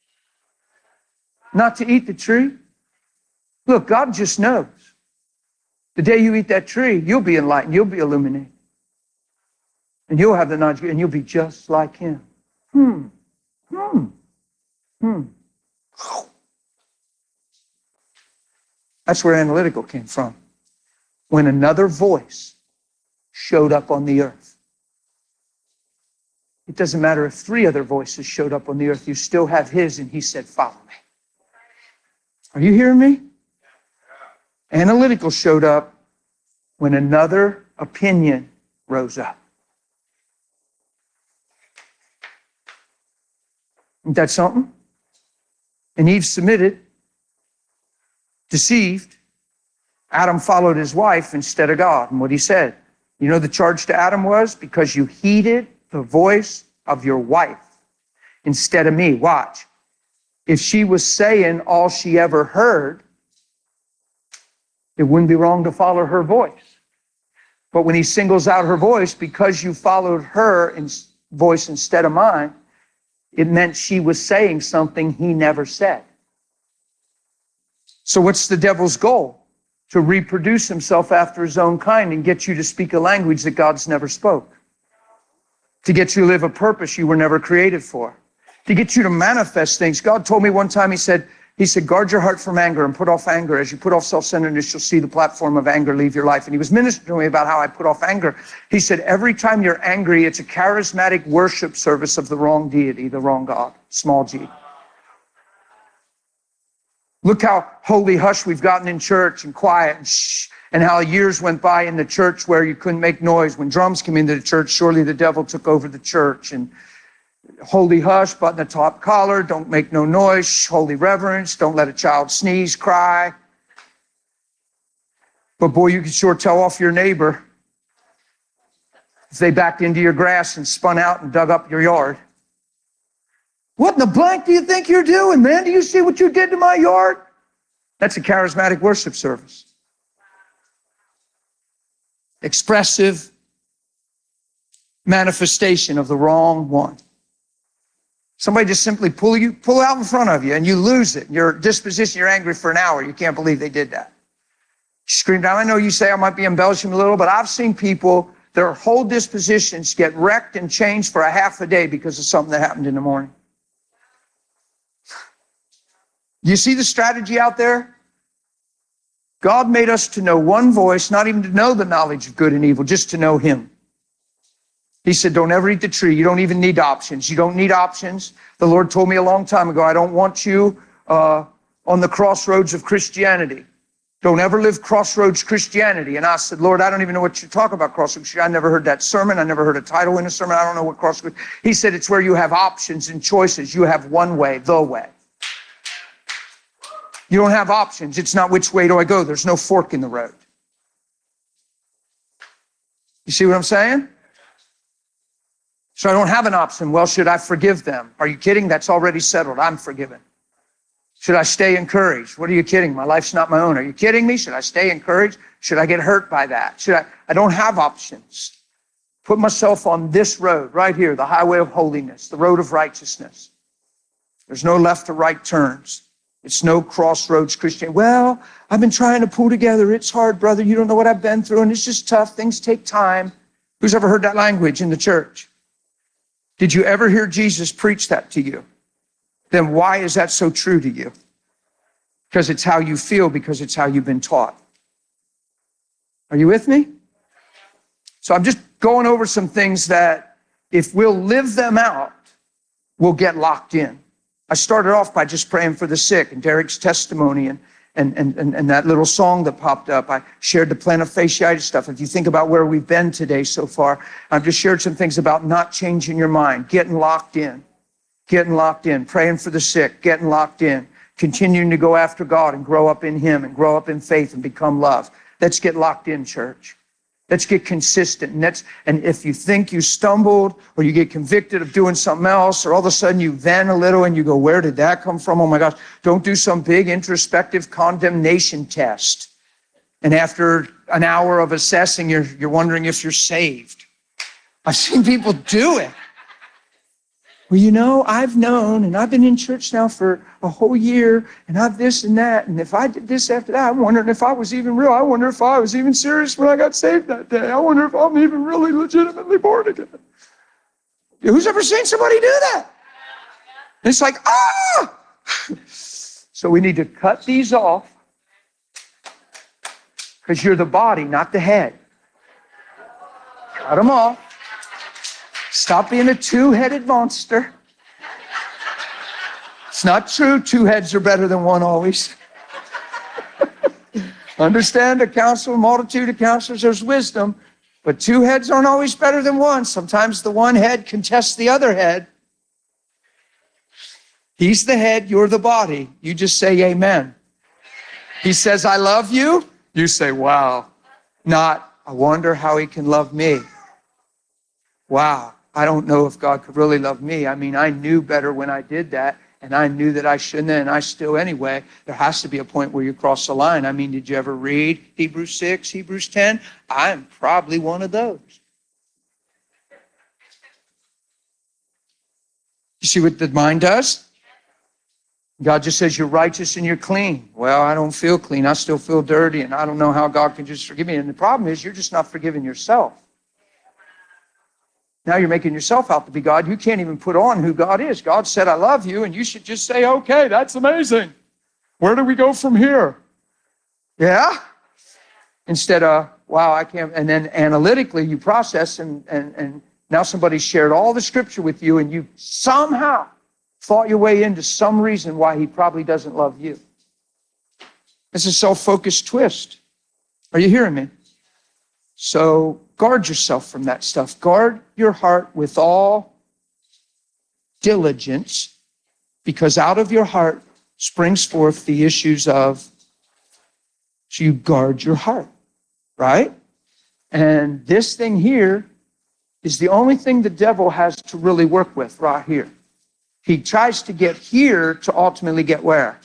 not to eat the tree? Look, God just knows. The day you eat that tree, you'll be enlightened, you'll be illuminated. And you'll have the knowledge, and you'll be just like him. Hmm. Hmm. Hmm. That's where analytical came from. When another voice showed up on the earth. It doesn't matter if three other voices showed up on the earth. You still have his, and he said, follow me. Are you hearing me? Analytical showed up when another opinion rose up. Isn't that something? And Eve submitted, deceived. Adam followed his wife instead of God and what he said. You know the charge to Adam was? Because you heeded the voice of your wife instead of me. Watch. If she was saying all she ever heard, it wouldn't be wrong to follow her voice. But when he singles out her voice, because you followed her in voice instead of mine, it meant she was saying something he never said. So what's the devil's goal? To reproduce himself after his own kind and get you to speak a language that God's never spoke. To get you to live a purpose you were never created for. To get you to manifest things. God told me one time, he said, he said, guard your heart from anger and put off anger. As you put off self-centeredness, you'll see the platform of anger leave your life. And he was ministering to me about how I put off anger. He said, every time you're angry, it's a charismatic worship service of the wrong deity, the wrong God, small g. Look how holy hush we've gotten in church and quiet and shh, and how years went by in the church where you couldn't make noise. When drums came into the church, surely the devil took over the church. And holy hush, button the top collar, don't make no noise, shh, holy reverence, don't let a child sneeze, cry. But boy, you can sure tell off your neighbor if they backed into your grass and spun out and dug up your yard. What in the blank do you think you're doing, man? Do you see what you did to my yard? That's a charismatic worship service. Expressive manifestation of the wrong one. Somebody just simply pull you, pull out in front of you and you lose it. Your disposition, you're angry for an hour. You can't believe they did that. You scream down. I know you say I might be embellishing a little, but I've seen people, their whole dispositions get wrecked and changed for a half a day because of something that happened in the morning. You see the strategy out there? God made us to know one voice, not even to know the knowledge of good and evil, just to know him. He said, don't ever eat the tree. You don't even need options. You don't need options. The Lord told me a long time ago, I don't want you uh, on the crossroads of Christianity. Don't ever live crossroads Christianity. And I said, Lord, I don't even know what you talk about crossroads. I never heard that sermon. I never heard a title in a sermon. I don't know what crossroads. He said, it's where you have options and choices. You have one way, the way. You don't have options. It's not which way do I go. There's no fork in the road. You see what I'm saying? So I don't have an option. Well, should I forgive them? Are you kidding? That's already settled. I'm forgiven. Should I stay encouraged? What are you kidding? My life's not my own. Are you kidding me? Should I stay encouraged? Should I get hurt by that? Should I? I don't have options. Put myself on this road right here, the highway of holiness, the road of righteousness. There's no left or right turns. It's no crossroads Christian. Well, I've been trying to pull together. It's hard, brother. You don't know what I've been through, and it's just tough. Things take time. Who's ever heard that language in the church? Did you ever hear Jesus preach that to you? Then why is that so true to you? Because it's how you feel, because it's how you've been taught. Are you with me? So I'm just going over some things that if we'll live them out, we'll get locked in. I started off by just praying for the sick and Derek's testimony and, and, and, and, and that little song that popped up. I shared the plantar fasciitis stuff. If you think about where we've been today so far, I've just shared some things about not changing your mind, getting locked in, getting locked in, praying for the sick, getting locked in, continuing to go after God and grow up in him and grow up in faith and become love. Let's get locked in, church. Let's get consistent. And, that's, and if you think you stumbled or you get convicted of doing something else, or all of a sudden you vent a little and you go, where did that come from? Oh my gosh, don't do some big introspective condemnation test. And after an hour of assessing, you're, you're wondering if you're saved. I've seen people do it. Well, you know, I've known, and I've been in church now for a whole year, and I've this and that, and if I did this after that, I'm wondering if I was even real. I wonder if I was even serious when I got saved that day. I wonder if I'm even really legitimately born again. Who's ever seen somebody do that? And it's like, ah! So we need to cut these off, because you're the body, not the head. Cut them off. Stop being a two-headed monster. It's not true. Two heads are better than one always. Understand a counsel, a multitude of counselors, there's wisdom, but two heads aren't always better than one. Sometimes the one head contests the other head. He's the head, you're the body. You just say amen. He says, I love you. You say, wow. Not, I wonder how he can love me. Wow, I don't know if God could really love me. I mean, I knew better when I did that, and I knew that I shouldn't, and I still anyway. There has to be a point where you cross the line. I mean, did you ever read Hebrews six, Hebrews ten? I'm probably one of those. You see what the mind does? God just says you're righteous and you're clean. Well, I don't feel clean. I still feel dirty, and I don't know how God can just forgive me. And the problem is you're just not forgiving yourself. Now you're making yourself out to be God. You can't even put on who God is. God said, I love you, and you should just say, okay, that's amazing. Where do we go from here? Yeah? Instead of, wow, I can't. And then analytically you process, and, and, and now somebody shared all the scripture with you, and you somehow thought your way into some reason why he probably doesn't love you. It's a self-focused twist. Are you hearing me? So guard yourself from that stuff. Guard your heart with all diligence, because out of your heart springs forth the issues of, so you guard your heart, right? And this thing here is the only thing the devil has to really work with right here. He tries to get here to ultimately get where?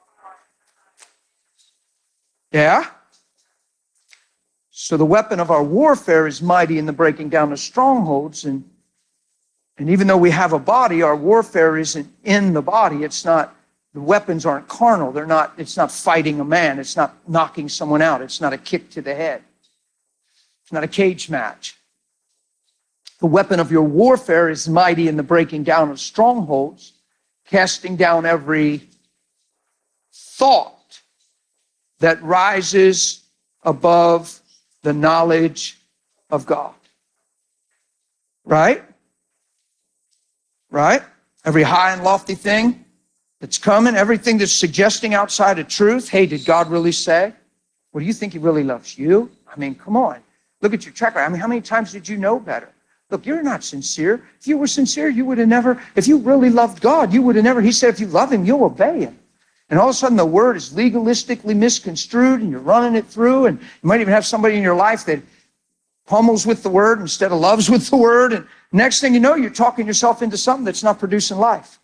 Yeah? So the weapon of our warfare is mighty in the breaking down of strongholds. And, and even though we have a body, our warfare isn't in the body. It's not, the weapons aren't carnal. They're not, it's not fighting a man. It's not knocking someone out. It's not a kick to the head. It's not a cage match. The weapon of your warfare is mighty in the breaking down of strongholds, casting down every thought that rises above the knowledge of God. Right? Right? Every high and lofty thing that's coming, everything that's suggesting outside of truth. Hey, did God really say? Well, do you think he really loves you? I mean, come on. Look at your track record. I mean, how many times did you know better? Look, you're not sincere. If you were sincere, you would have never, if you really loved God, you would have never, he said, if you love him, you'll obey him. And all of a sudden the word is legalistically misconstrued, and you're running it through, and you might even have somebody in your life that pummels with the word instead of loves with the word. And next thing you know, you're talking yourself into something that's not producing life.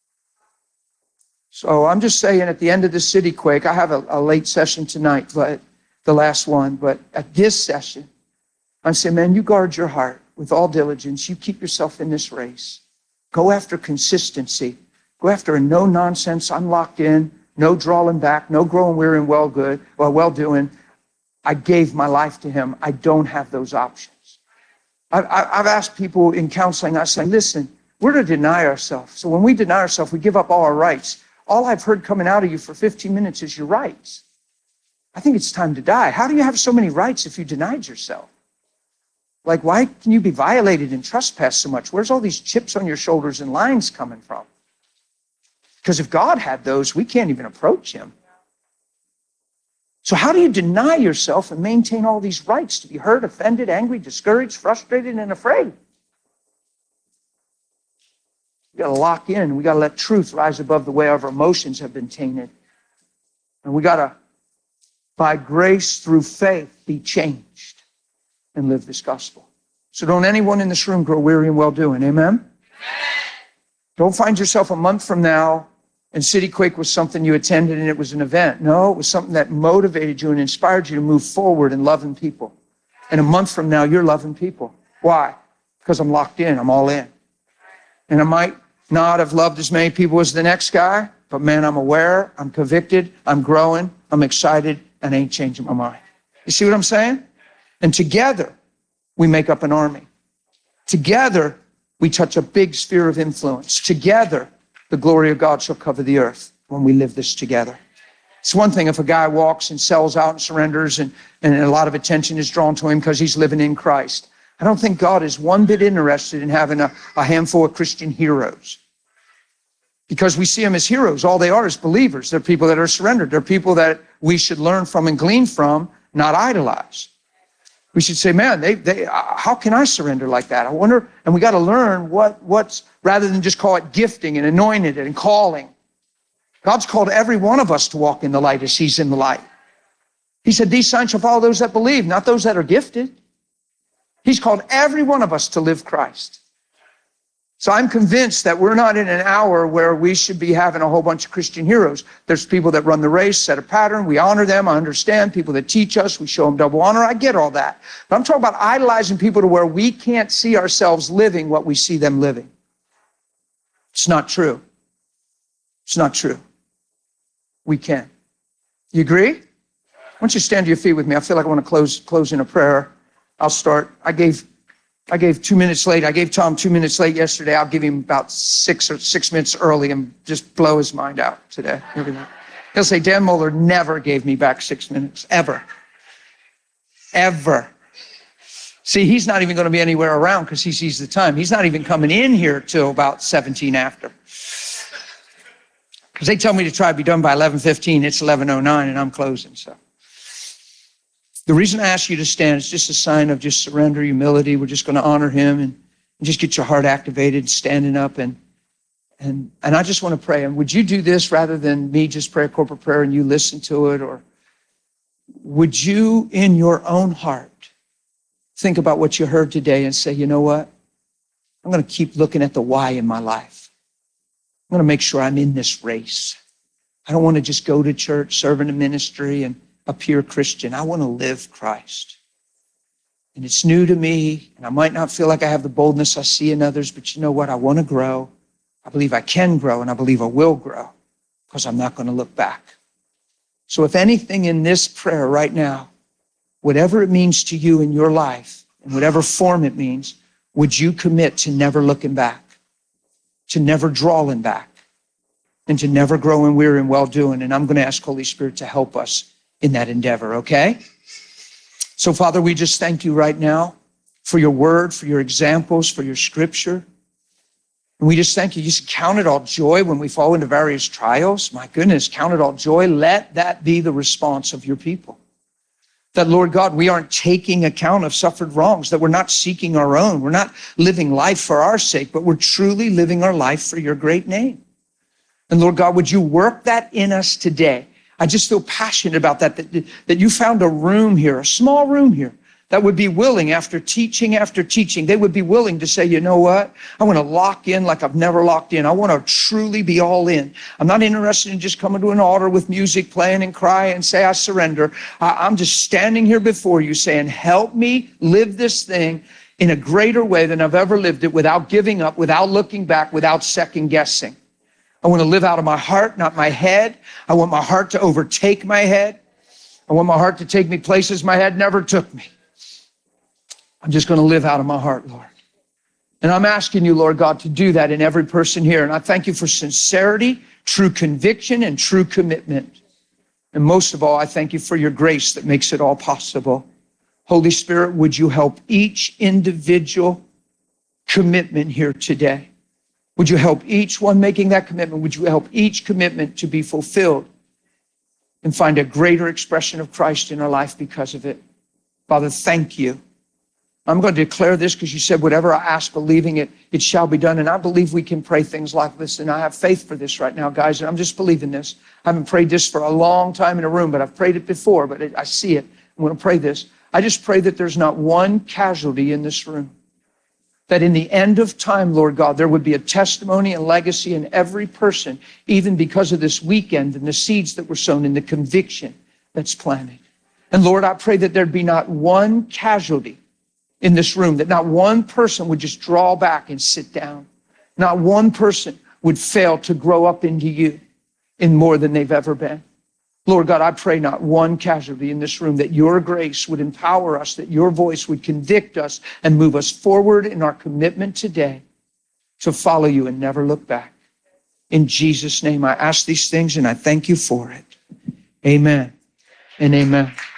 So I'm just saying, at the end of the City Quake, I have a, a late session tonight, but the last one, but at this session, I'm saying, man, you guard your heart with all diligence. You keep yourself in this race. Go after consistency. Go after a no-nonsense, I'm locked in, no drawing back, no growing weary and well good, well, well doing. I gave my life to him. I don't have those options. I've, I've asked people in counseling, I say, listen, we're to deny ourselves. So when we deny ourselves, we give up all our rights. All I've heard coming out of you for fifteen minutes is your rights. I think it's time to die. How do you have so many rights if you denied yourself? Like, why can you be violated and trespassed so much? Where's all these chips on your shoulders and lines coming from? Because if God had those, we can't even approach him. So how do you deny yourself and maintain all these rights to be hurt, offended, angry, discouraged, frustrated, and afraid? We got to lock in. We got to let truth rise above the way our emotions have been tainted. And we got to, by grace through faith, be changed and live this gospel. So don't anyone in this room grow weary and well-doing. Amen? Amen? Don't find yourself a month from now and City Quake was something you attended and it was an event. No, it was something that motivated you and inspired you to move forward in loving people. And a month from now, you're loving people. Why? Because I'm locked in. I'm all in. And I might not have loved as many people as the next guy, but man, I'm aware, I'm convicted, I'm growing, I'm excited, and I ain't changing my mind. You see what I'm saying? And together, we make up an army. Together, we touch a big sphere of influence. Together, the glory of God shall cover the earth when we live this together. It's one thing if a guy walks and sells out and surrenders and, and a lot of attention is drawn to him because he's living in Christ. I don't think God is one bit interested in having a, a handful of Christian heroes. because we see them as heroes. All they are is believers. They're people that are surrendered. They're people that we should learn from and glean from, not idolize. We should say, man, they, they, how can I surrender like that? I wonder, and we got to learn what, what's, rather than just call it gifting and anointed and calling. God's called every one of us to walk in the light as he's in the light. He said, these signs shall follow those that believe, not those that are gifted. He's called every one of us to live Christ. So I'm convinced that we're not in an hour where we should be having a whole bunch of Christian heroes. There's people that run the race, set a pattern. We honor them. I understand. People that teach us, we show them double honor. I get all that. But I'm talking about idolizing people to where we can't see ourselves living what we see them living. It's not true. It's not true. We can. You agree? Why don't you stand to your feet with me? I feel like I want to close, close in a prayer. I'll start. I gave... I gave two minutes late. I gave Tom two minutes late yesterday. I'll give him about six or six minutes early and just blow his mind out today. He'll say, Dan Mohler never gave me back six minutes, ever. Ever. See, he's not even going to be anywhere around because he sees the time. He's not even coming in here till about seventeen after. Because they tell me to try to be done by eleven fifteen. It's eleven oh nine and I'm closing, so. The reason I ask you to stand is just a sign of just surrender, humility. We're just going to honor him and just get your heart activated, standing up. And, and, and I just want to pray. And would you do this rather than me just pray a corporate prayer and you listen to it? Or would you, in your own heart, think about what you heard today and say, you know what? I'm going to keep looking at the why in my life. I'm going to make sure I'm in this race. I don't want to just go to church, serve in a ministry, and appear Christian. I want to live Christ. And it's new to me, and I might not feel like I have the boldness I see in others, but you know what? I want to grow. I believe I can grow, and I believe I will grow because I'm not going to look back. So if anything in this prayer right now, whatever it means to you in your life, in whatever form it means, would you commit to never looking back, to never drawing back, and to never growing weary in well-doing? And I'm going to ask Holy Spirit to help us in that endeavor, okay? So, Father, we just thank you right now for your word, for your examples, for your scripture. And we just thank you. You just count it all joy when we fall into various trials. My goodness, count it all joy. Let that be the response of your people. That, Lord God, we aren't taking account of suffered wrongs, that we're not seeking our own. We're not living life for our sake, but we're truly living our life for your great name. And Lord God, would you work that in us today? I just feel passionate about that, that, that you found a room here, a small room here, that would be willing, after teaching after teaching, they would be willing to say, you know what? I want to lock in like I've never locked in. I want to truly be all in. I'm not interested in just coming to an altar with music playing and cry and say, I surrender. I, I'm just standing here before you saying, help me live this thing in a greater way than I've ever lived it, without giving up, without looking back, without second guessing. I want to live out of my heart, not my head. I want my heart to overtake my head. I want my heart to take me places my head never took me. I'm just going to live out of my heart, Lord. And I'm asking you, Lord God, to do that in every person here. And I thank you for sincerity, true conviction, and true commitment. And most of all, I thank you for your grace that makes it all possible. Holy Spirit, would you help each individual commitment here today? Would you help each one making that commitment? Would you help each commitment to be fulfilled and find a greater expression of Christ in our life because of it? Father, thank you. I'm going to declare this because you said, whatever I ask, believing it, it shall be done. And I believe we can pray things like this. And I have faith for this right now, guys. And I'm just believing this. I haven't prayed this for a long time in a room, but I've prayed it before, but it, I see it. I'm going to pray this. I just pray that there's not one casualty in this room. That in the end of time, Lord God, there would be a testimony and legacy in every person, even because of this weekend and the seeds that were sown and the conviction that's planted. And Lord, I pray that there'd be not one casualty in this room, that not one person would just draw back and sit down. Not one person would fail to grow up into you in more than they've ever been. Lord God, I pray not one casualty in this room, that your grace would empower us, that your voice would convict us and move us forward in our commitment today to follow you and never look back. In Jesus' name, I ask these things and I thank you for it. Amen and amen.